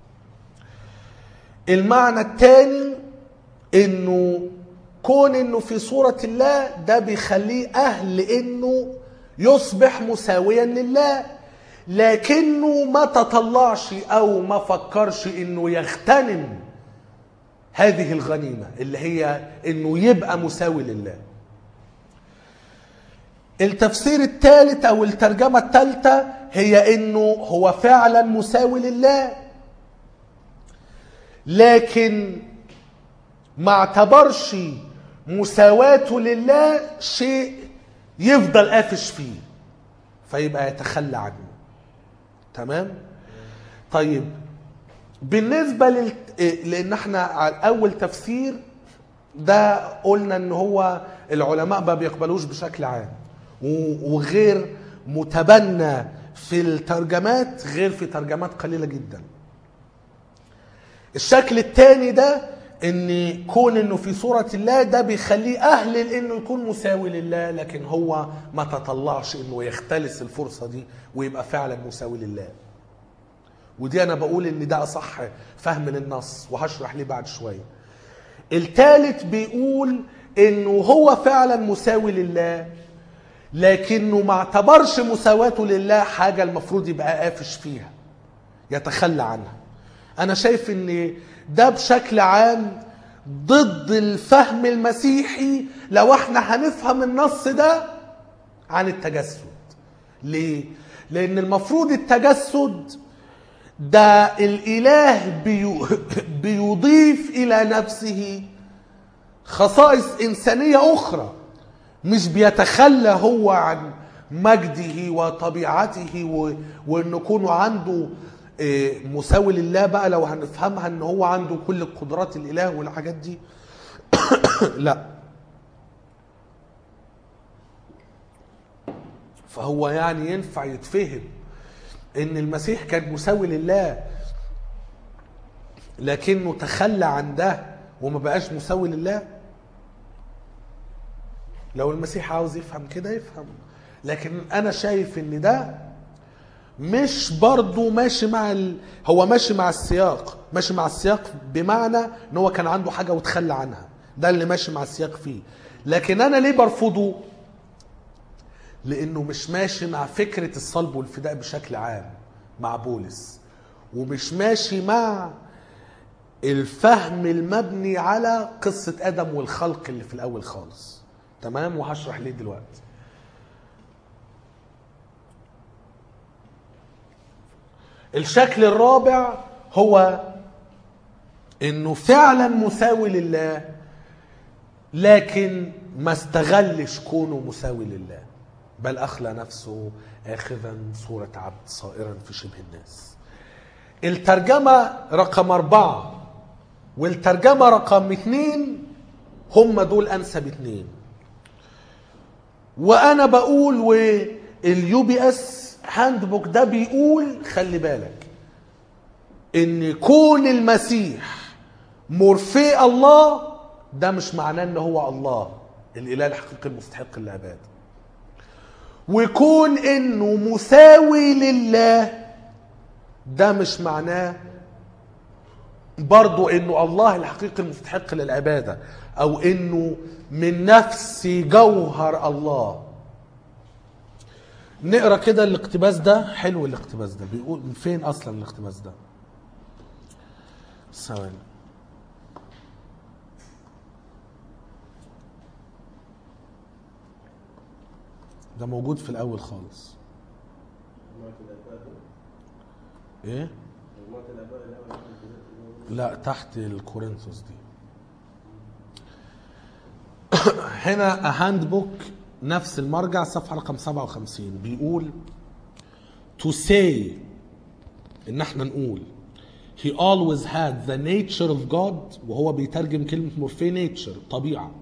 المعنى الثاني انه كون انه في صورة الله ده بيخليه اهل انه يصبح مساويا لله، لكنه ما تطلعش او ما فكرش انه يغتنم هذه الغنيمة اللي هي انه يبقى مساوي لله. التفسير الثالث او الترجمة الثالثة هي انه هو فعلا مساوي لله، لكن ما اعتبرش مساواته لله شيء يفضل قافش فيه فيبقى يتخلى عنه. تمام. طيب بالنسبة لان احنا على اول تفسير ده قلنا ان هو العلماء ما بيقبلوش بشكل عام، وغير متبنى في الترجمات غير في ترجمات قليلة جدا. الشكل الثاني ده ان كون انه في صورة الله ده بيخليه اهل انه يكون مساوي لله، لكن هو ما تطلعش انه يختلس الفرصة دي ويبقى فعلا مساوي لله. ودي انا بقول ان ده اصح فهم للنص، وهشرح ليه بعد شوية. الثالث بيقول انه هو فعلا مساوي لله، لكنه ما اعتبرش مساواته لله حاجة المفروض يبقى قافش فيها يتخلى عنها. انا شايف ان ده بشكل عام ضد الفهم المسيحي لو احنا هنفهم النص ده عن التجسد. ليه؟ لان المفروض التجسد ده الاله بيضيف الى نفسه خصائص انسانية اخرى، مش بيتخلى هو عن مجده وطبيعته وانه يكون عنده مساوي لله بقى لو هنفهمها ان هو عنده كل قدرات الاله والحاجات دي. لا، فهو يعني ينفع يتفهم ان المسيح كان مساوي لله لكنه تخلى عن ده وما بقاش مساوي لله؟ لو المسيح عاوز يفهم كده يفهم، لكن انا شايف ان ده مش برضو ماشي مع هو ماشي مع السياق، ماشي مع السياق بمعنى ان هو كان عنده حاجة وتخلى عنها، ده اللي ماشي مع السياق فيه. لكن انا ليه برفضه؟ لانه مش ماشي مع فكرة الصلب والفداء بشكل عام مع بولس، ومش ماشي مع الفهم المبني على قصة آدم والخلق اللي في الأول خالص. تمام، وهشرح ليه دلوقتي. الشكل الرابع هو انه فعلا مساوي لله، لكن ما استغلش كونه مساوي لله، بل أخلى نفسه آخذا صورة عبد صائرا في شبه الناس. الترجمة رقم 4 والترجمة رقم 2 هم دول أنسب 2. وأنا بقول واليو بي اس هاندبوك ده بيقول خلي بالك إن كون المسيح مرفي الله ده مش معناه إن هو الله الإله الحقيقي المستحق للعبادة، وكون إنه مساوي لله ده مش معناه برضو انه الله الحقيقي المستحق للعبادة او انه من نفس جوهر الله. نقرأ كده الاقتباس ده، حلو الاقتباس ده، بيقول من فين اصلا الاقتباس ده؟ ثواني. ده موجود في الاول خالص. مجموعة الآباء دول. ايه؟ مجموعة الآباء الأول. لا تحت الكورنثوس دي. هنا هاند بوك نفس المرجع صفحة رقم 57 بيقول to say ان احنا نقول he always had the nature of God، وهو بيترجم كلمة مورفي nature طبيعة.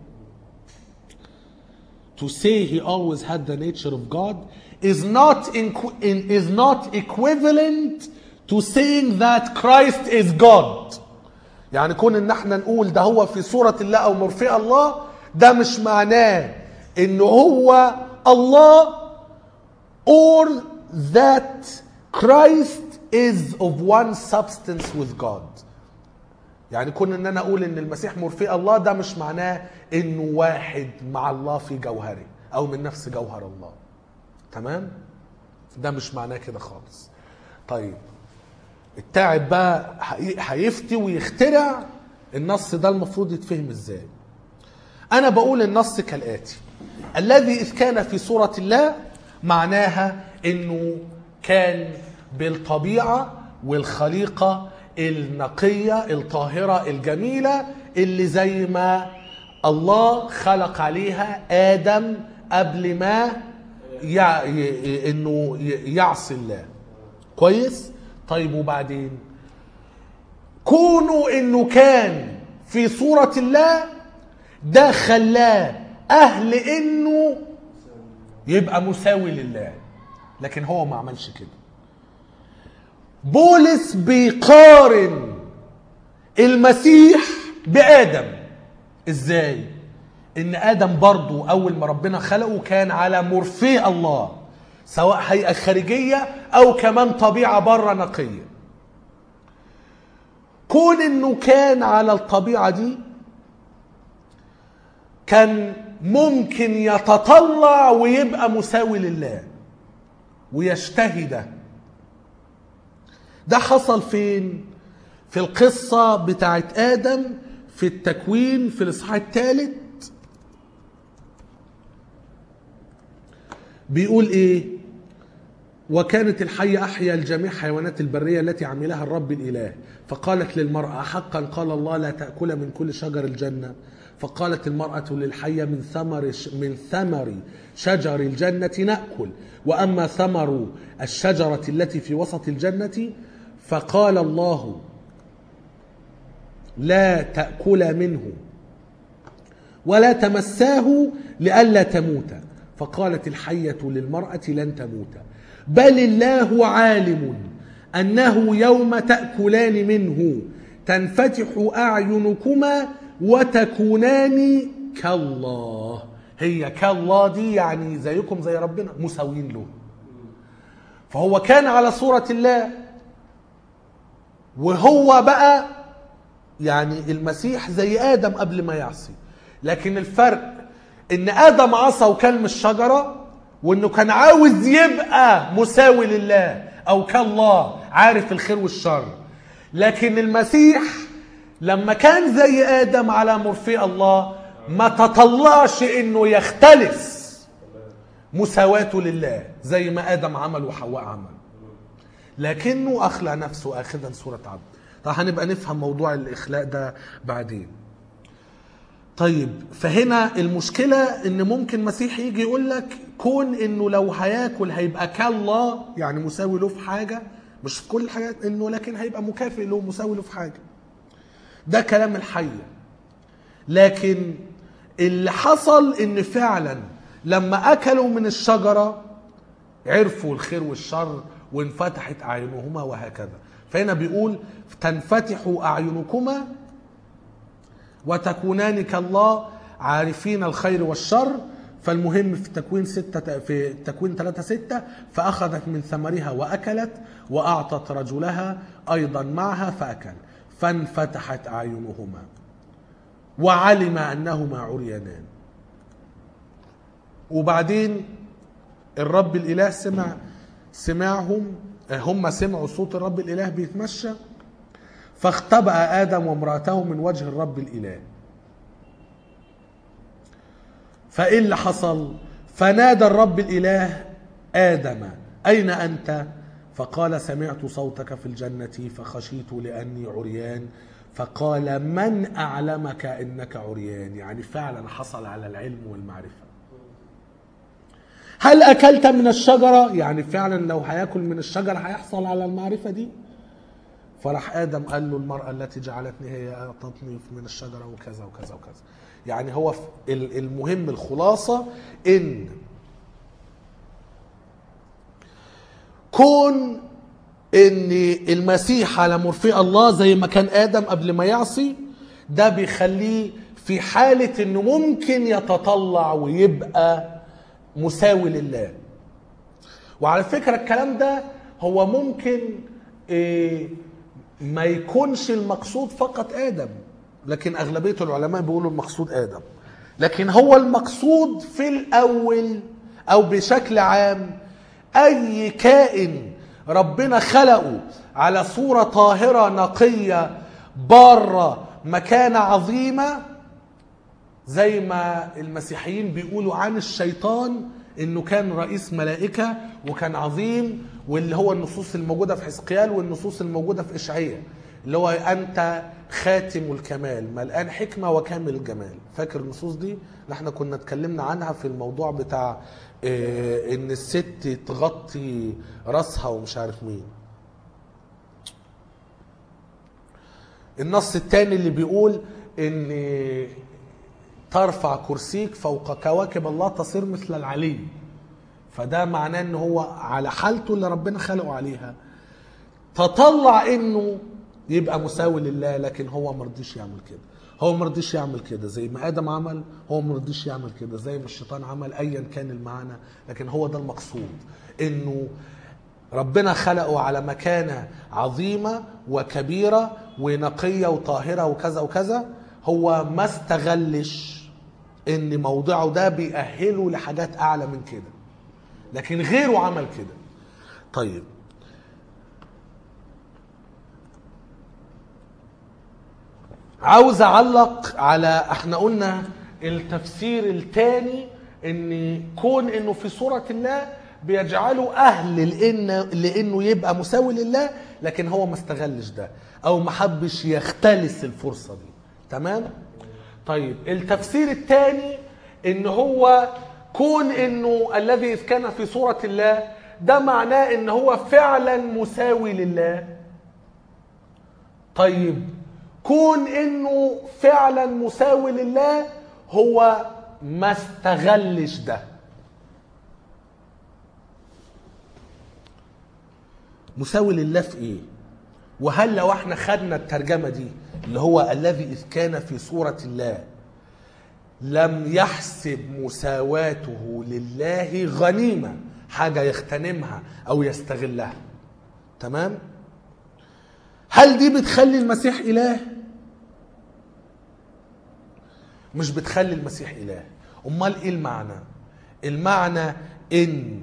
to say he always had the nature of God is not equivalent to saying that Christ is God. يعني كون ان احنا نقول ده هو في صورة الله او مرفئ الله، ده مش معناه انه هو الله or that Christ is of one substance with God. يعني كون ان انا اقول ان المسيح مرفئ الله، ده مش معناه انه واحد مع الله في جوهره او من نفس جوهر الله. تمام؟ ده مش معناه كده خالص. طيب التاعب بقى هيفتي ويخترع النص ده المفروض يتفهم ازاي. انا بقول النص كالاتي: الذي اذ كان في صورة الله معناها انه كان بالطبيعة والخليقة النقية الطاهرة الجميلة اللي زي ما الله خلق عليها آدم قبل ما انه يعصي الله. كويس؟ طيب وبعدين كونه انه كان في صورة الله ده خلاه اهل انه يبقى مساوي لله، لكن هو ما عملش كده. بولس بيقارن المسيح بآدم. ازاي؟ ان آدم برضو اول ما ربنا خلقه كان على مرفئ الله، سواء هيئة خارجية او كمان طبيعة بره نقية. كون انه كان على الطبيعة دي كان ممكن يتطلع ويبقى مساوي لله ويشتهي ده. ده حصل فين؟ في القصة بتاعت آدم في التكوين في الإصحاح الثالث. بيقول إيه؟ وكانت الحية أحيا الجميع حيوانات البرية التي عملها الرب الإله، فقالت للمرأة: حقا قال الله لا تأكل من كل شجر الجنة. فقالت المرأة للحية: من ثمر شجر الجنة نأكل، وأما ثمر الشجرة التي في وسط الجنة فقال الله لا تأكل منه ولا تمساه لئلا تموت. فقالت الحية للمرأة: لن تموت، بل الله عالم أنه يوم تأكلان منه تنفتح أعينكما وتكونان كالله. هي كالله دي يعني زيكم زي ربنا، مساوين له. فهو كان على صورة الله، وهو بقى يعني المسيح زي آدم قبل ما يعصي. لكن الفرق ان آدم عصى وكل من الشجرة، وانه كان عاوز يبقى مساوي لله او كالله عارف الخير والشر. لكن المسيح لما كان زي آدم على مرفئ الله ما تطلعش انه يختلس مساواته لله زي ما آدم عمل وحواء عمل، لكنه أخلع نفسه آخذا صورة عبد. طيب هنبقى نفهم موضوع الإخلاء ده بعدين. طيب فهنا المشكلة ان ممكن مسيح يجي يقول لك كون انه لو هياكل هيبقى كالله، يعني مساوي له في حاجة، مش في كل الحاجات انه، لكن هيبقى مكافئ له مساوي له في حاجة. ده كلام الحية. لكن اللي حصل ان فعلا لما اكلوا من الشجرة عرفوا الخير والشر وانفتحت اعينهما وهكذا. فهنا بيقول تنفتح اعينكما وتكونان كالله عارفين الخير والشر. فالمهم في تكوين 3:6 فأخذت من ثمرها وأكلت وأعطت رجلها أيضا معها فأكل فانفتحت أعينهما وعلم أنهما عريانان. وبعدين الرب الإله سمعهم، هم سمعوا صوت الرب الإله بيتمشى، فاختبأ آدم وامرأته من وجه الرب الإله. فإيه اللي حصل؟ فنادى الرب الإله آدم أين أنت؟ فقال سمعت صوتك في الجنة فخشيت لأني عريان، فقال من أعلمك إنك عريان؟ يعني فعلا حصل على العلم والمعرفة. هل أكلت من الشجرة؟ يعني فعلا لو هياكل من الشجرة هيحصل على المعرفة دي. فراح آدم قال له المرأة التي جعلتني هي أعطتني من الشجرة وكذا وكذا وكذا. يعني هو المهم الخلاصة إن كون إن المسيح على مرفئ الله زي ما كان آدم قبل ما يعصي، ده بيخليه في حالة إنه ممكن يتطلع ويبقى مساوي لله. وعلى فكرة الكلام ده هو ممكن ما يكونش المقصود فقط آدم، لكن أغلبية العلماء بيقولوا المقصود آدم. لكن هو المقصود في الأول أو بشكل عام أي كائن ربنا خلقه على صورة طاهرة نقية بارة مكانة عظيمة، زي ما المسيحيين بيقولوا عن الشيطان انه كان رئيس ملائكة وكان عظيم، واللي هو النصوص الموجودة في حزقيال والنصوص الموجودة في إشعياء، اللي هو أنت خاتم الكمال ملآن حكمة وكامل الجمال. فاكر النصوص دي اللي احنا كنا اتكلمنا عنها في الموضوع بتاع ان الست تغطي راسها ومش عارف مين. النص الثاني اللي بيقول ان ترفع كرسيك فوق كواكب الله تصير مثل العلي، فده معناه ان هو على حالته اللي ربنا خلقه عليها تطلع انه يبقى مساوي لله، لكن هو ما رضيش يعمل كده. هو ما رضيش يعمل كده زي ما آدم عمل، هو ما رضيش يعمل كده زي ما الشيطان عمل، ايا كان المعنى. لكن هو ده المقصود، انه ربنا خلقه على مكانة عظيمة وكبيرة ونقية وطاهرة وكذا وكذا. هو ما استغلش ان موضعه ده بيأهله لحاجات اعلى من كده، لكن غيره عمل كده. طيب عاوز اعلق على احنا قلنا التفسير الثاني، ان كون انه في صورة الله بيجعله اهل لانه يبقى مساوي لله، لكن هو ما استغلش ده او ما حبش يختلس الفرصة دي. تمام؟ طيب التفسير الثاني ان هو كون انه الذي اذ كان في صورة الله ده معناه ان هو فعلا مساوي لله. طيب كون انه فعلا مساوي لله هو ما استغلش ده. مساوي لله في ايه؟ وهل لو احنا خدنا الترجمة دي اللي هو الذي إذ كان في صورة الله لم يحسب مساواته لله غنيمة، حاجة يغتنمها أو يستغلها. تمام؟ هل دي بتخلي المسيح إله؟ مش بتخلي المسيح إله. أمال إيه المعنى؟ المعنى إن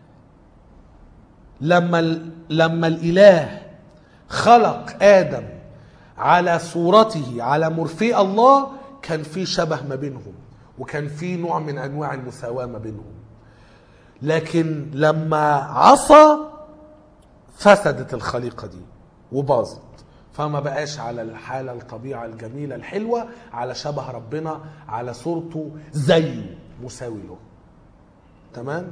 لما الإله خلق آدم على صورته على مرفئ الله كان في شبه ما بينهم، وكان في نوع من أنواع المساواة ما بينهم. لكن لما عصى فسدت الخليقة دي وباظت، فما بقاش على الحالة الطبيعة الجميلة الحلوة على شبه ربنا على صورته زيه مساوي له. تمام؟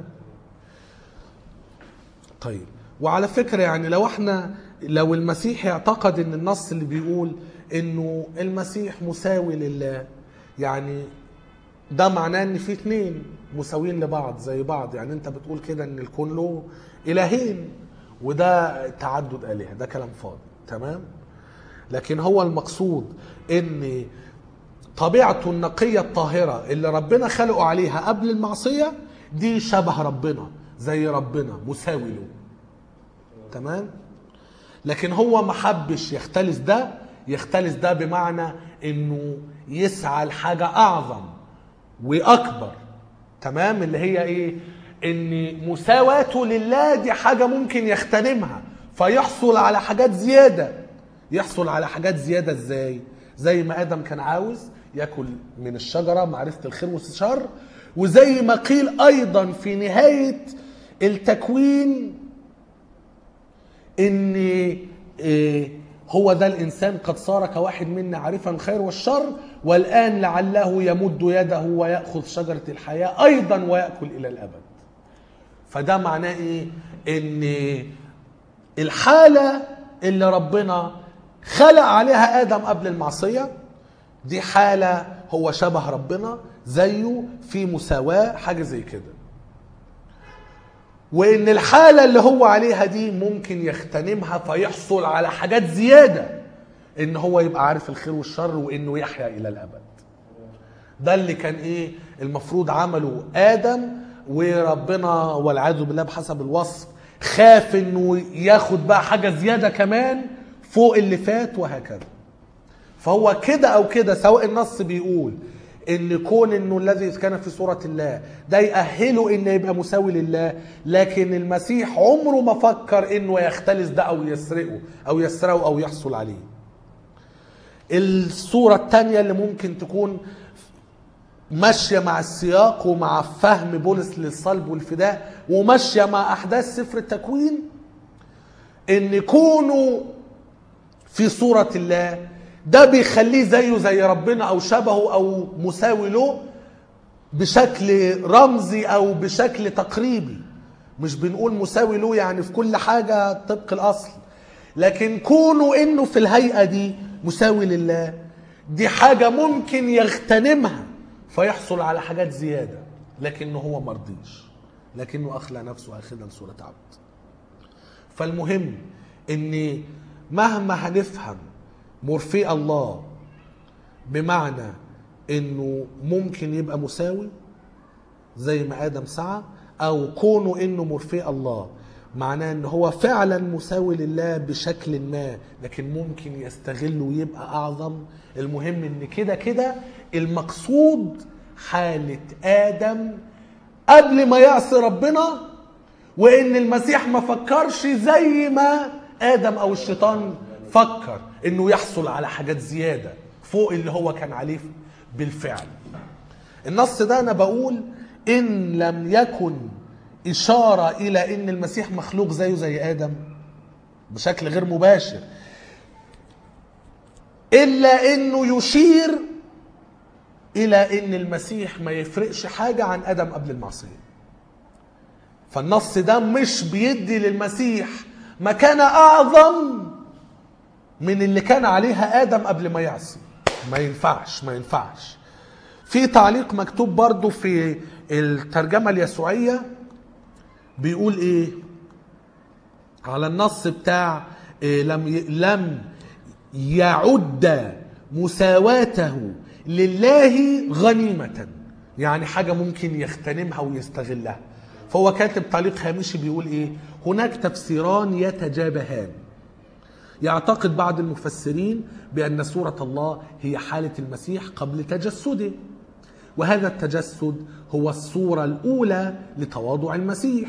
طيب وعلى فكرة يعني لو المسيح يعتقد ان النص اللي بيقول انه المسيح مساوي لله، يعني ده معناه ان في اتنين مساويين لبعض زي بعض. يعني انت بتقول كده ان الكون له الهين وده تعدد آلهة، ده كلام فاضي. تمام؟ لكن هو المقصود ان طبيعته النقية الطاهرة اللي ربنا خلقه عليها قبل المعصية دي شبه ربنا زي ربنا مساوي له. تمام؟ لكن هو ما حبش يختلس ده بمعنى انه يسعى لحاجة اعظم واكبر. تمام؟ اللي هي ايه؟ ان مساواته لله دي حاجة ممكن يغتنمها فيحصل على حاجات زيادة. يحصل على حاجات زيادة ازاي؟ زي ما آدم كان عاوز يأكل من الشجرة معرفة الخير والشر، وزي ما قيل أيضا في نهاية التكوين إن هو ده الإنسان قد صار كواحد منا عارفا الخير والشر والآن لعله يمد يده ويأخذ شجرة الحياة أيضا ويأكل إلى الأبد. فده معناه إيه؟ إن الحالة اللي ربنا خلق عليها آدم قبل المعصية دي حالة هو شبه ربنا زيه في مساواة حاجة زي كده، وإن الحالة اللي هو عليها دي ممكن يغتنمها فيحصل على حاجات زيادة، إن هو يبقى عارف الخير والشر وإنه يحيا إلى الأبد. ده اللي كان إيه المفروض عمله آدم، وربنا والعياذ بالله بحسب الوصف خاف إنه ياخد بقى حاجة زيادة كمان فوق اللي فات وهكذا. فهو كده أو كده سواء النص بيقول ان كون انه الذي كان في صورة الله ده يأهله انه يبقى مساوي لله، لكن المسيح عمره ما فكر انه يختلس ده او يسرقه او يحصل عليه. الصورة الثانية اللي ممكن تكون ماشية مع السياق ومع فهم بولس للصلب والفداء وماشية مع احداث سفر التكوين، ان كونه في صورة الله ده بيخليه زيه زي ربنا او شبهه او مساوي له بشكل رمزي او بشكل تقريبي. مش بنقول مساوي له يعني في كل حاجة طبق الاصل، لكن كونه انه في الهيئة دي مساوي لله دي حاجة ممكن يغتنمها فيحصل على حاجات زيادة، لكنه هو مرضيش، لكنه اخلى نفسه اخذا صورة عبد. فالمهم ان مهما هنفهم مرفي الله بمعنى انه ممكن يبقى مساوي زي ما ادم سعى، او كونه انه مرفي الله معناه ان هو فعلا مساوي لله بشكل ما لكن ممكن يستغله ويبقى اعظم. المهم ان كده كده المقصود حالة ادم قبل ما يعصي ربنا، وان المسيح ما فكرش زي ما ادم او الشيطان فكر انه يحصل على حاجات زيادة فوق اللي هو كان عليه بالفعل. النص ده انا بقول ان لم يكن اشارة الى ان المسيح مخلوق زيه زي ادم بشكل غير مباشر، الا انه يشير الى ان المسيح ما يفرقش حاجة عن ادم قبل المعصية. فالنص ده مش بيدي للمسيح مكانة اعظم من اللي كان عليها آدم قبل ما يعصي. ما ينفعش. في تعليق مكتوب برضو في الترجمة اليسوعية بيقول ايه على النص بتاع لم يعد مساواته لله غنيمة، يعني حاجة ممكن يغتنمها ويستغلها. فهو كاتب تعليق هامشي بيقول ايه هناك تفسيران يتجابهان. يعتقد بعض المفسرين بأن صورة الله هي حالة المسيح قبل تجسده، وهذا التجسد هو الصورة الأولى لتواضع المسيح،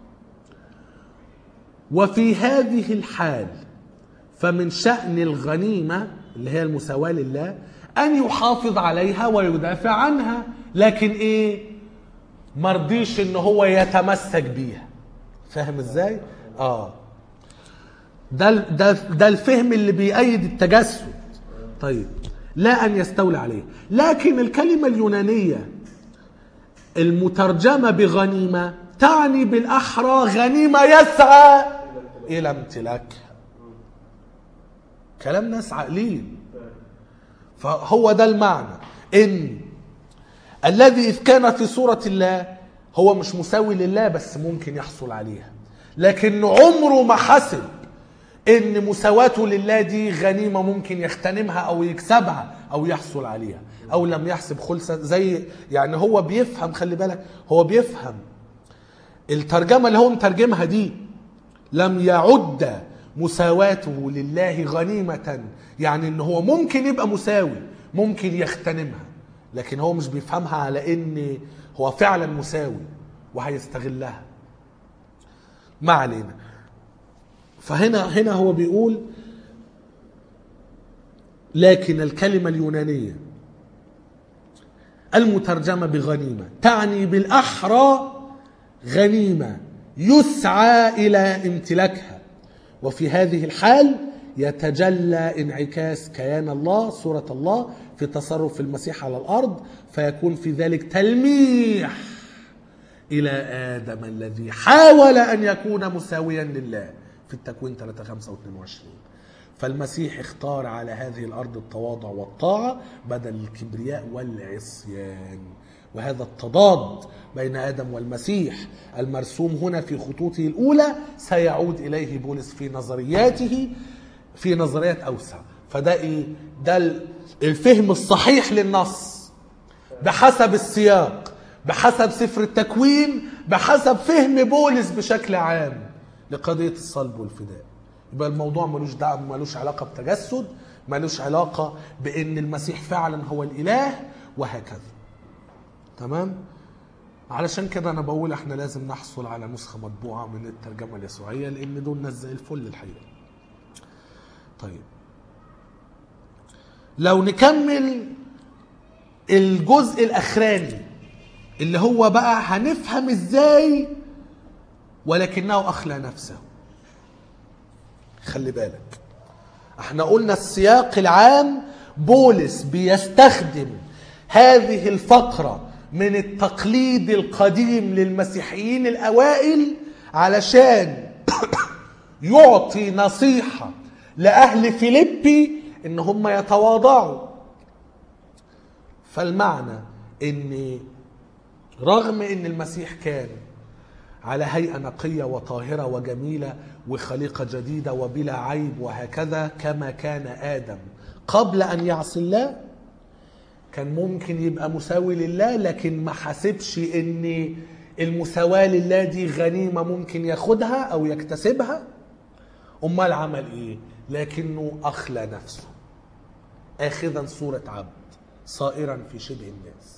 وفي هذه الحال فمن شأن الغنيمة اللي هي المساواة لله أن يحافظ عليها ويدافع عنها، لكن إيه مرضيش إن هو يتمسك بيها. فاهم إزاي؟ ده الفهم اللي بيأيد التجسد. طيب لا أن يستولى عليه، لكن الكلمة اليونانية المترجمة بغنيمة تعني بالأحرى غنيمة يسعى إلى امتلاكها. كلام ناس عاقلين. فهو ده المعنى، إن الذي إذ كان في صورة الله هو مش مساوي لله بس ممكن يحصل عليها، لكن عمره ما حسب ان مساواته لله دي غنيمة ممكن يغتنمها او يكسبها او يحصل عليها، او لم يحسب خلصا. زي يعني هو بيفهم، خلي بالك هو بيفهم الترجمة اللي هو مترجمها دي لم يعد مساواته لله غنيمة، يعني ان هو ممكن يبقى مساوي ممكن يغتنمها، لكن هو مش بيفهمها على ان هو فعلا مساوي وهيستغلها. ما علينا. فهنا هو بيقول لكن الكلمة اليونانية المترجمة بغنيمة تعني بالأحرى غنيمة يسعى إلى امتلاكها. وفي هذه الحال يتجلى انعكاس كيان الله، صورة الله في تصرف المسيح على الأرض، فيكون في ذلك تلميح إلى آدم الذي حاول أن يكون مساويا لله في التكوين 3:5-22. فالمسيح اختار على هذه الأرض التواضع والطاعة بدل الكبرياء والعصيان. وهذا التضاد بين آدم والمسيح المرسوم هنا في خطوطه الأولى سيعود إليه بولس في نظرياته في نظريات أوسع. فده إيه؟ ده الفهم الصحيح للنص بحسب السياق، بحسب سفر التكوين، بحسب فهم بولس بشكل عام لقضية الصلب والفداء. يبقى الموضوع ملوش دعوة، ملوش علاقة بتجسد، ملوش علاقة بأن المسيح فعلا هو الإله وهكذا. تمام؟ علشان كده أنا بقول احنا لازم نحصل على نسخة مطبوعة من الترجمة اليسوعية، لأن دول ناس زي الفل الحقيقة. طيب لو نكمل الجزء الأخراني اللي هو بقى هنفهم ازاي ولكنه أخلى نفسه. خلي بالك احنا قلنا السياق العام بولس بيستخدم هذه الفقرة من التقليد القديم للمسيحيين الأوائل علشان يعطي نصيحة لأهل فيليبي إن هم يتواضعوا. فالمعنى إن رغم إن المسيح كان على هيئة نقية وطاهرة وجميلة وخليقة جديدة وبلا عيب وهكذا كما كان آدم قبل أن يعصي الله، كان ممكن يبقى مساوي لله، لكن ما حسبش إن المساواة لله دي غنيمة ممكن ياخدها أو يكتسبها. أمال عمل إيه؟ لكنه أخلى نفسه آخذا صورة عبد صائرا في شبه الناس.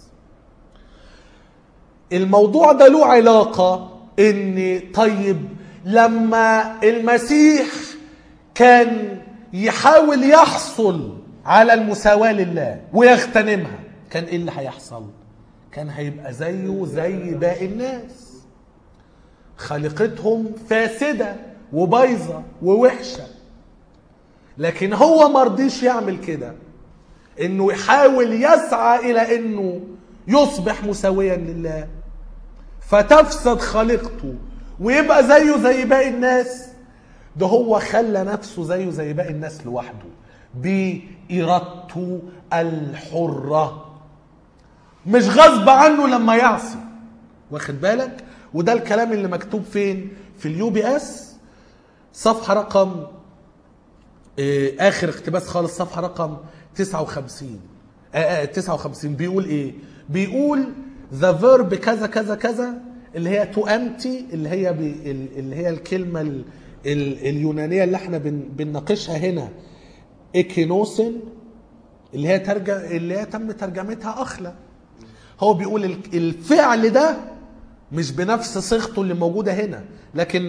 الموضوع ده له علاقة إن طيب لما المسيح كان يحاول يحصل على المساواة لله ويغتنمها، كان إيه اللي هيحصل؟ كان هيبقى زيه زي باقي الناس، خلقتهم فاسدة وبايظة ووحشة. لكن هو مرضيش يعمل كده، إنه يحاول يسعى إلى إنه يصبح مساويا لله فتفسد خلقته ويبقى زيه زي باقي الناس. ده هو خلى نفسه زيه زي باقي الناس لوحده بإرادته الحرة، مش غصب عنه لما يعصي. واخد بالك؟ وده الكلام اللي مكتوب فين؟ في اليو بي اس صفحة رقم آخر اقتباس خالص، صفحة رقم 59. 59 بيقول ايه؟ بيقول the verb كذا كذا كذا اللي هي to empty، اللي هي الكلمة اليونانية اللي احنا بنناقشها هنا اكينوسن، اللي هي تم ترجمتها أخلى. هو بيقول الفعل ده مش بنفس صيغته اللي موجودة هنا، لكن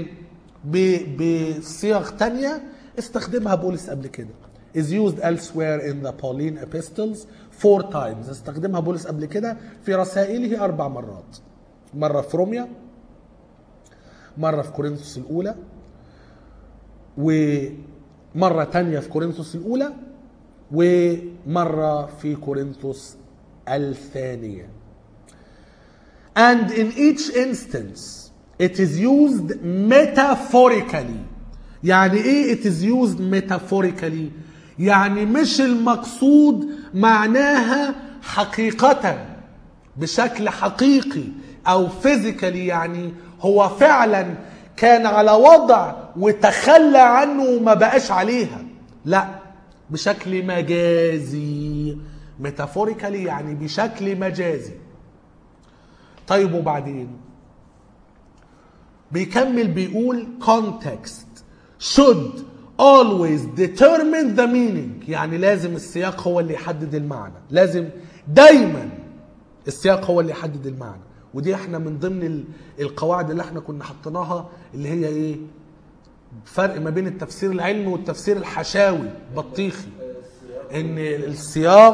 بصيغ تانية استخدمها بولس قبل كده. is used elsewhere in the Pauline epistles 4 times. استخدمها بولس قبل كده في رسائله 4 مرات، مرة في روميا، مرة في كورنثوس الأولى، ومرة تانية في كورنثوس الأولى، ومرة في كورنثوس الثانية. And in each instance it is used metaphorically. يعني ايه it is used metaphorically؟ يعني مش المقصود معناها حقيقة بشكل حقيقي او فيزيكالي، يعني هو فعلا كان على وضع وتخلى عنه وما بقاش عليها، لا، بشكل مجازي. ميتافوريكالي يعني بشكل مجازي. طيب وبعدين بيكمل بيقول context should always determine the meaning. يعني لازم السياق هو اللي يحدد المعنى، لازم دايما السياق هو اللي يحدد المعنى. ودي احنا من ضمن القواعد اللي احنا كنا حطيناها، اللي هي ايه؟ فرق ما بين التفسير العلمي والتفسير الحشاوي بطيخي، ان السياق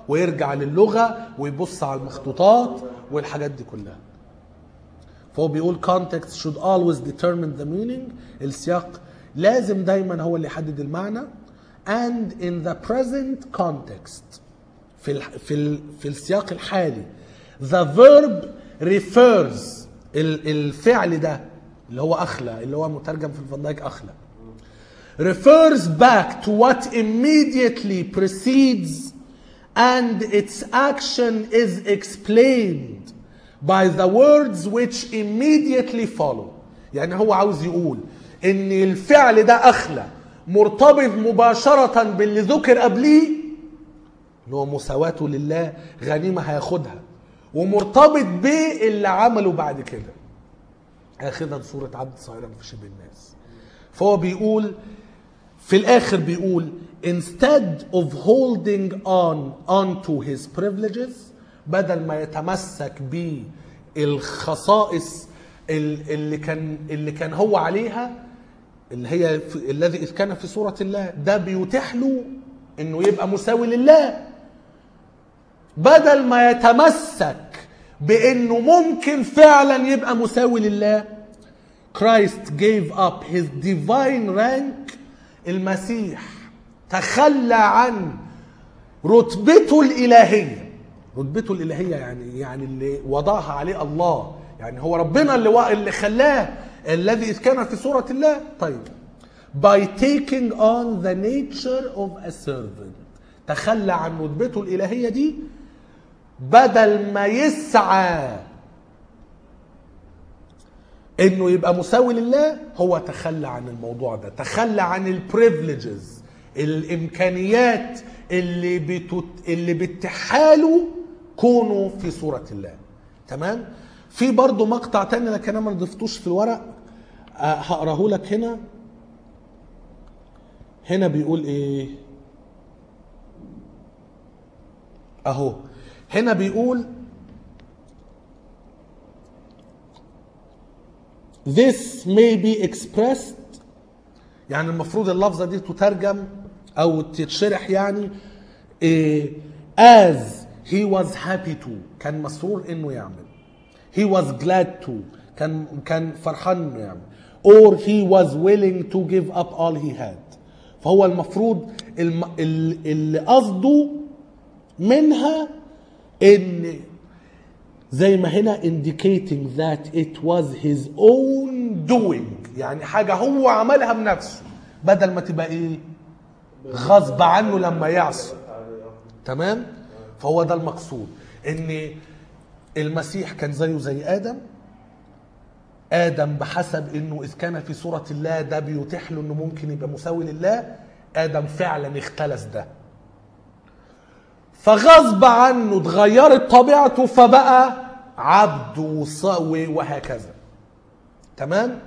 ويرجع للغة ويبص على المخطوطات والحاجات دي كلها. فهو بيقول context should always determine the meaning. السياق لازم دايما هو اللي يحدد المعنى. and in the present context في السياق الحالي the verb refers الفعل ده اللي هو أخلى، اللي هو مترجم في الفان دايك أخلى، refers back to what immediately precedes and its action is explained by the words which immediately follow. يعني هو عاوز يقول ان الفعل ده أخلى مرتبط مباشرة باللي ذكر قبليه اللي هو مساواته لله، غنيمة هياخدها، ومرتبط باللي عمله بعد كده آخذا صورة عبد صغيرا في شبه الناس. فهو بيقول في الآخر بيقول instead of holding on to his privileges، بدل ما يتمسك بالخصائص اللي كان هو عليها اللي هي الذي إذ كان في صورة الله، ده بيتيح له إنه يبقى مساوي لله، بدل ما يتمسك بإنه ممكن فعلا يبقى مساوي لله. Christ gave up his divine rank. المسيح تخلى عن رتبته الإلهية. رتبته الإلهية يعني اللي وضعها عليه الله، يعني هو ربنا اللي خلاه الذي إذ كان في صورة الله. طيب by taking on the nature of a servant، تخلى عن رتبته الإلهية دي، بدل ما يسعى انه يبقى مساوي لله هو تخلى عن الموضوع ده، تخلى عن البريفليجز، الامكانيات اللي بتحاله كونه في صورة الله. تمام. في برضو مقطع تاني لكن انا ما ضفتوش في الورق، هقراه لك هنا. هنا بيقول ايه اهو، هنا بيقول this may be expressed، يعني المفروض اللفظة دي تترجم او تتشرح يعني as he was happy to، كان مسرور انه يعمل، he was glad to، كان فرحان انه يعمل، or he was willing to give up all he had. فهو المفروض اللي قصده منها ان زي ما هنا indicating that it was his own doing، يعني حاجة هو عملها بنفسه، بدل ما تبقى ايه غصب عنه لما يعصي. تمام. فهو ده المقصود، ان المسيح كان زيه زي آدم بحسب انه اذ كان في صورة الله ده بيتيح له انه ممكن يبقى مساوي لله. آدم فعلا اختلس ده، فغصب عنه اتغيرت طبيعته فبقى عبد وهكذا. تمام.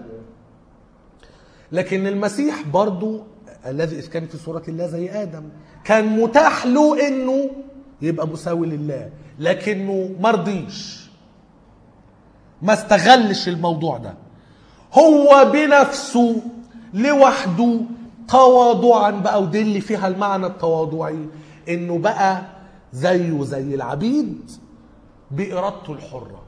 لكن المسيح برضو الذي إذ كان في صورة الله زي آدم كان متاح له انه يبقى مساوي لله، لكنه مرضيش، ما استغلش الموضوع ده، هو بنفسه لوحده تواضعا بقى. ودي اللي فيها المعنى التواضعي، انه بقى زيه زي العبيد بإرادته الحرة.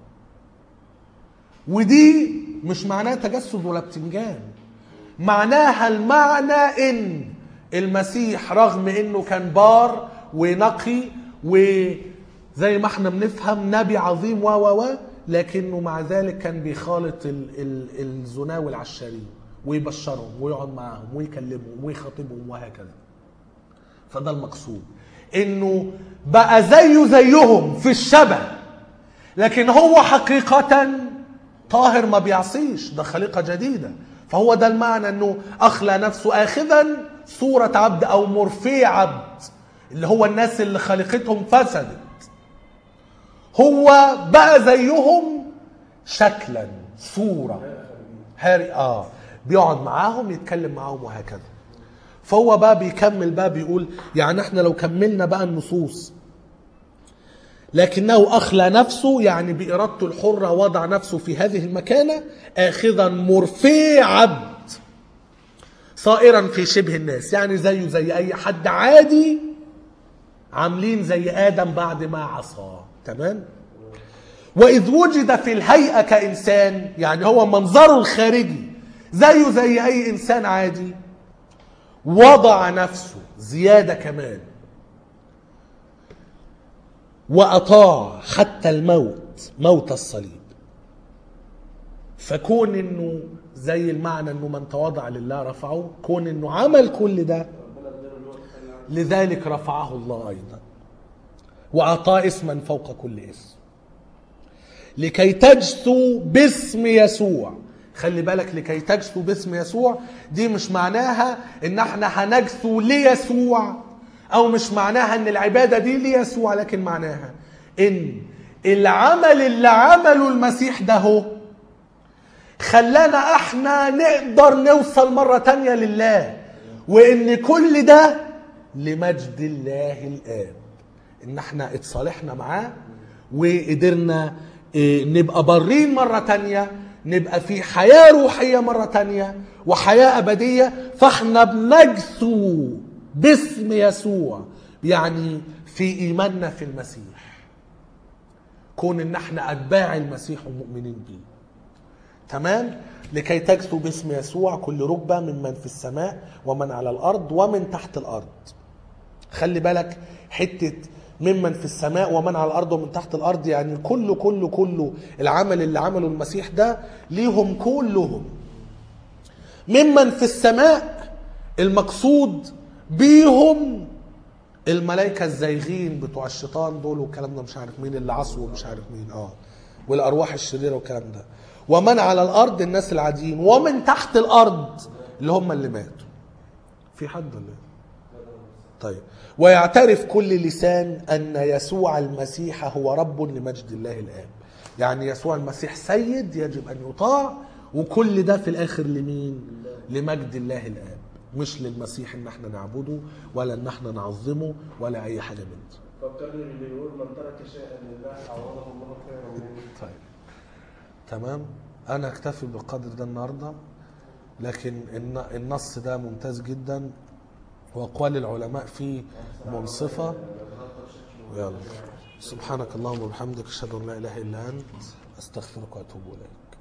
ودي مش معناها تجسد ولا بتنجان، معناها المعنى ان المسيح رغم انه كان بار ونقي وزي ما احنا بنفهم نبي عظيم لكنه مع ذلك كان بيخالط الزنا والعشارين ويبشرهم ويقعد معهم ويكلمهم ويخاطبهم وهكذا. فده المقصود، انه بقى زيهم في الشبه، لكن هو حقيقة طاهر ما بيعصيش، ده خليقة جديدة. فهو ده المعنى، انه اخلى نفسه اخذا صورة عبد او مرفي عبد، اللي هو الناس اللي خليقتهم فسدت، هو بقى زيهم شكلا صورة بيقعد معاهم يتكلم معاهم وهكذا. فهو بقى بيكمل بقى بيقول يعني احنا لو كملنا بقى النصوص، لكنه أخلى نفسه يعني بإرادته الحرة وضع نفسه في هذه المكانة آخذا مرفي عبد صائرا في شبه الناس، يعني زيه زي أي حد عادي عاملين زي آدم بعد ما عصى. تمام. وإذ وجد في الهيئة كإنسان، يعني هو منظره الخارجي زيه زي أي إنسان عادي، وضع نفسه زيادة كمان وأطاع حتى الموت، موت الصليب. فكون إنه زي المعنى إنه من تواضع لله رفعه، كون إنه عمل كل ده لذلك رفعه الله أيضا وأعطاه اسما فوق كل اسم، لكي تجثوا باسم يسوع. خلي بالك، لكي تجثوا باسم يسوع دي مش معناها ان احنا هنجثو ليسوع، او مش معناها ان العبادة دي ليسوع، لكن معناها ان العمل اللي عمله المسيح ده هو خلانا احنا نقدر نوصل مرة تانية لله، وان كل ده لمجد الله الآب، ان احنا اتصالحنا معاه وقدرنا نبقى برين مرة تانية، نبقى في حياة روحية مرة تانية وحياة أبدية. فاحنا بنجثو باسم يسوع، يعني في إيماننا في المسيح، كون ان احنا أتباع المسيح ومؤمنين به. تمام. لكي تجثو باسم يسوع كل ركبة ممن في السماء ومن على الأرض ومن تحت الأرض. خلي بالك حتة ممن في السماء ومن على الأرض ومن تحت الأرض، يعني كله العمل اللي عمله المسيح ده ليهم كلهم. ممن في السماء المقصود بيهم الملائكة الزايغين بتوع الشيطان دول والكلام ده، مش عارف مين اللي عصوا ومش عارف مين، والأرواح الشريرة والكلام ده. ومن على الأرض الناس العاديين، ومن تحت الأرض اللي هم اللي ماتوا. في حد ولا ايه؟ طيب. ويعترف كل لسان أن يسوع المسيح هو رب لمجد الله الآب. يعني يسوع المسيح سيد يجب أن يطاع، وكل ده في الآخر لمين؟ لمجد الله الآب، مش للمسيح إن احنا نعبده ولا إن احنا نعظمه ولا أي حاجة من دي. فكرني اللي بيقول من ترك شيئا لله عوضه الله خيرا منه. طيب. تمام. أنا أكتفي بالقدر ده النهاردة، لكن النص ده ممتاز جدا وأقوال العلماء فيه منصفة. يلا. سبحانك اللهم وبحمدك، أشهد أن لا إله إلا أنت، أستغفرك وأتوب إليك.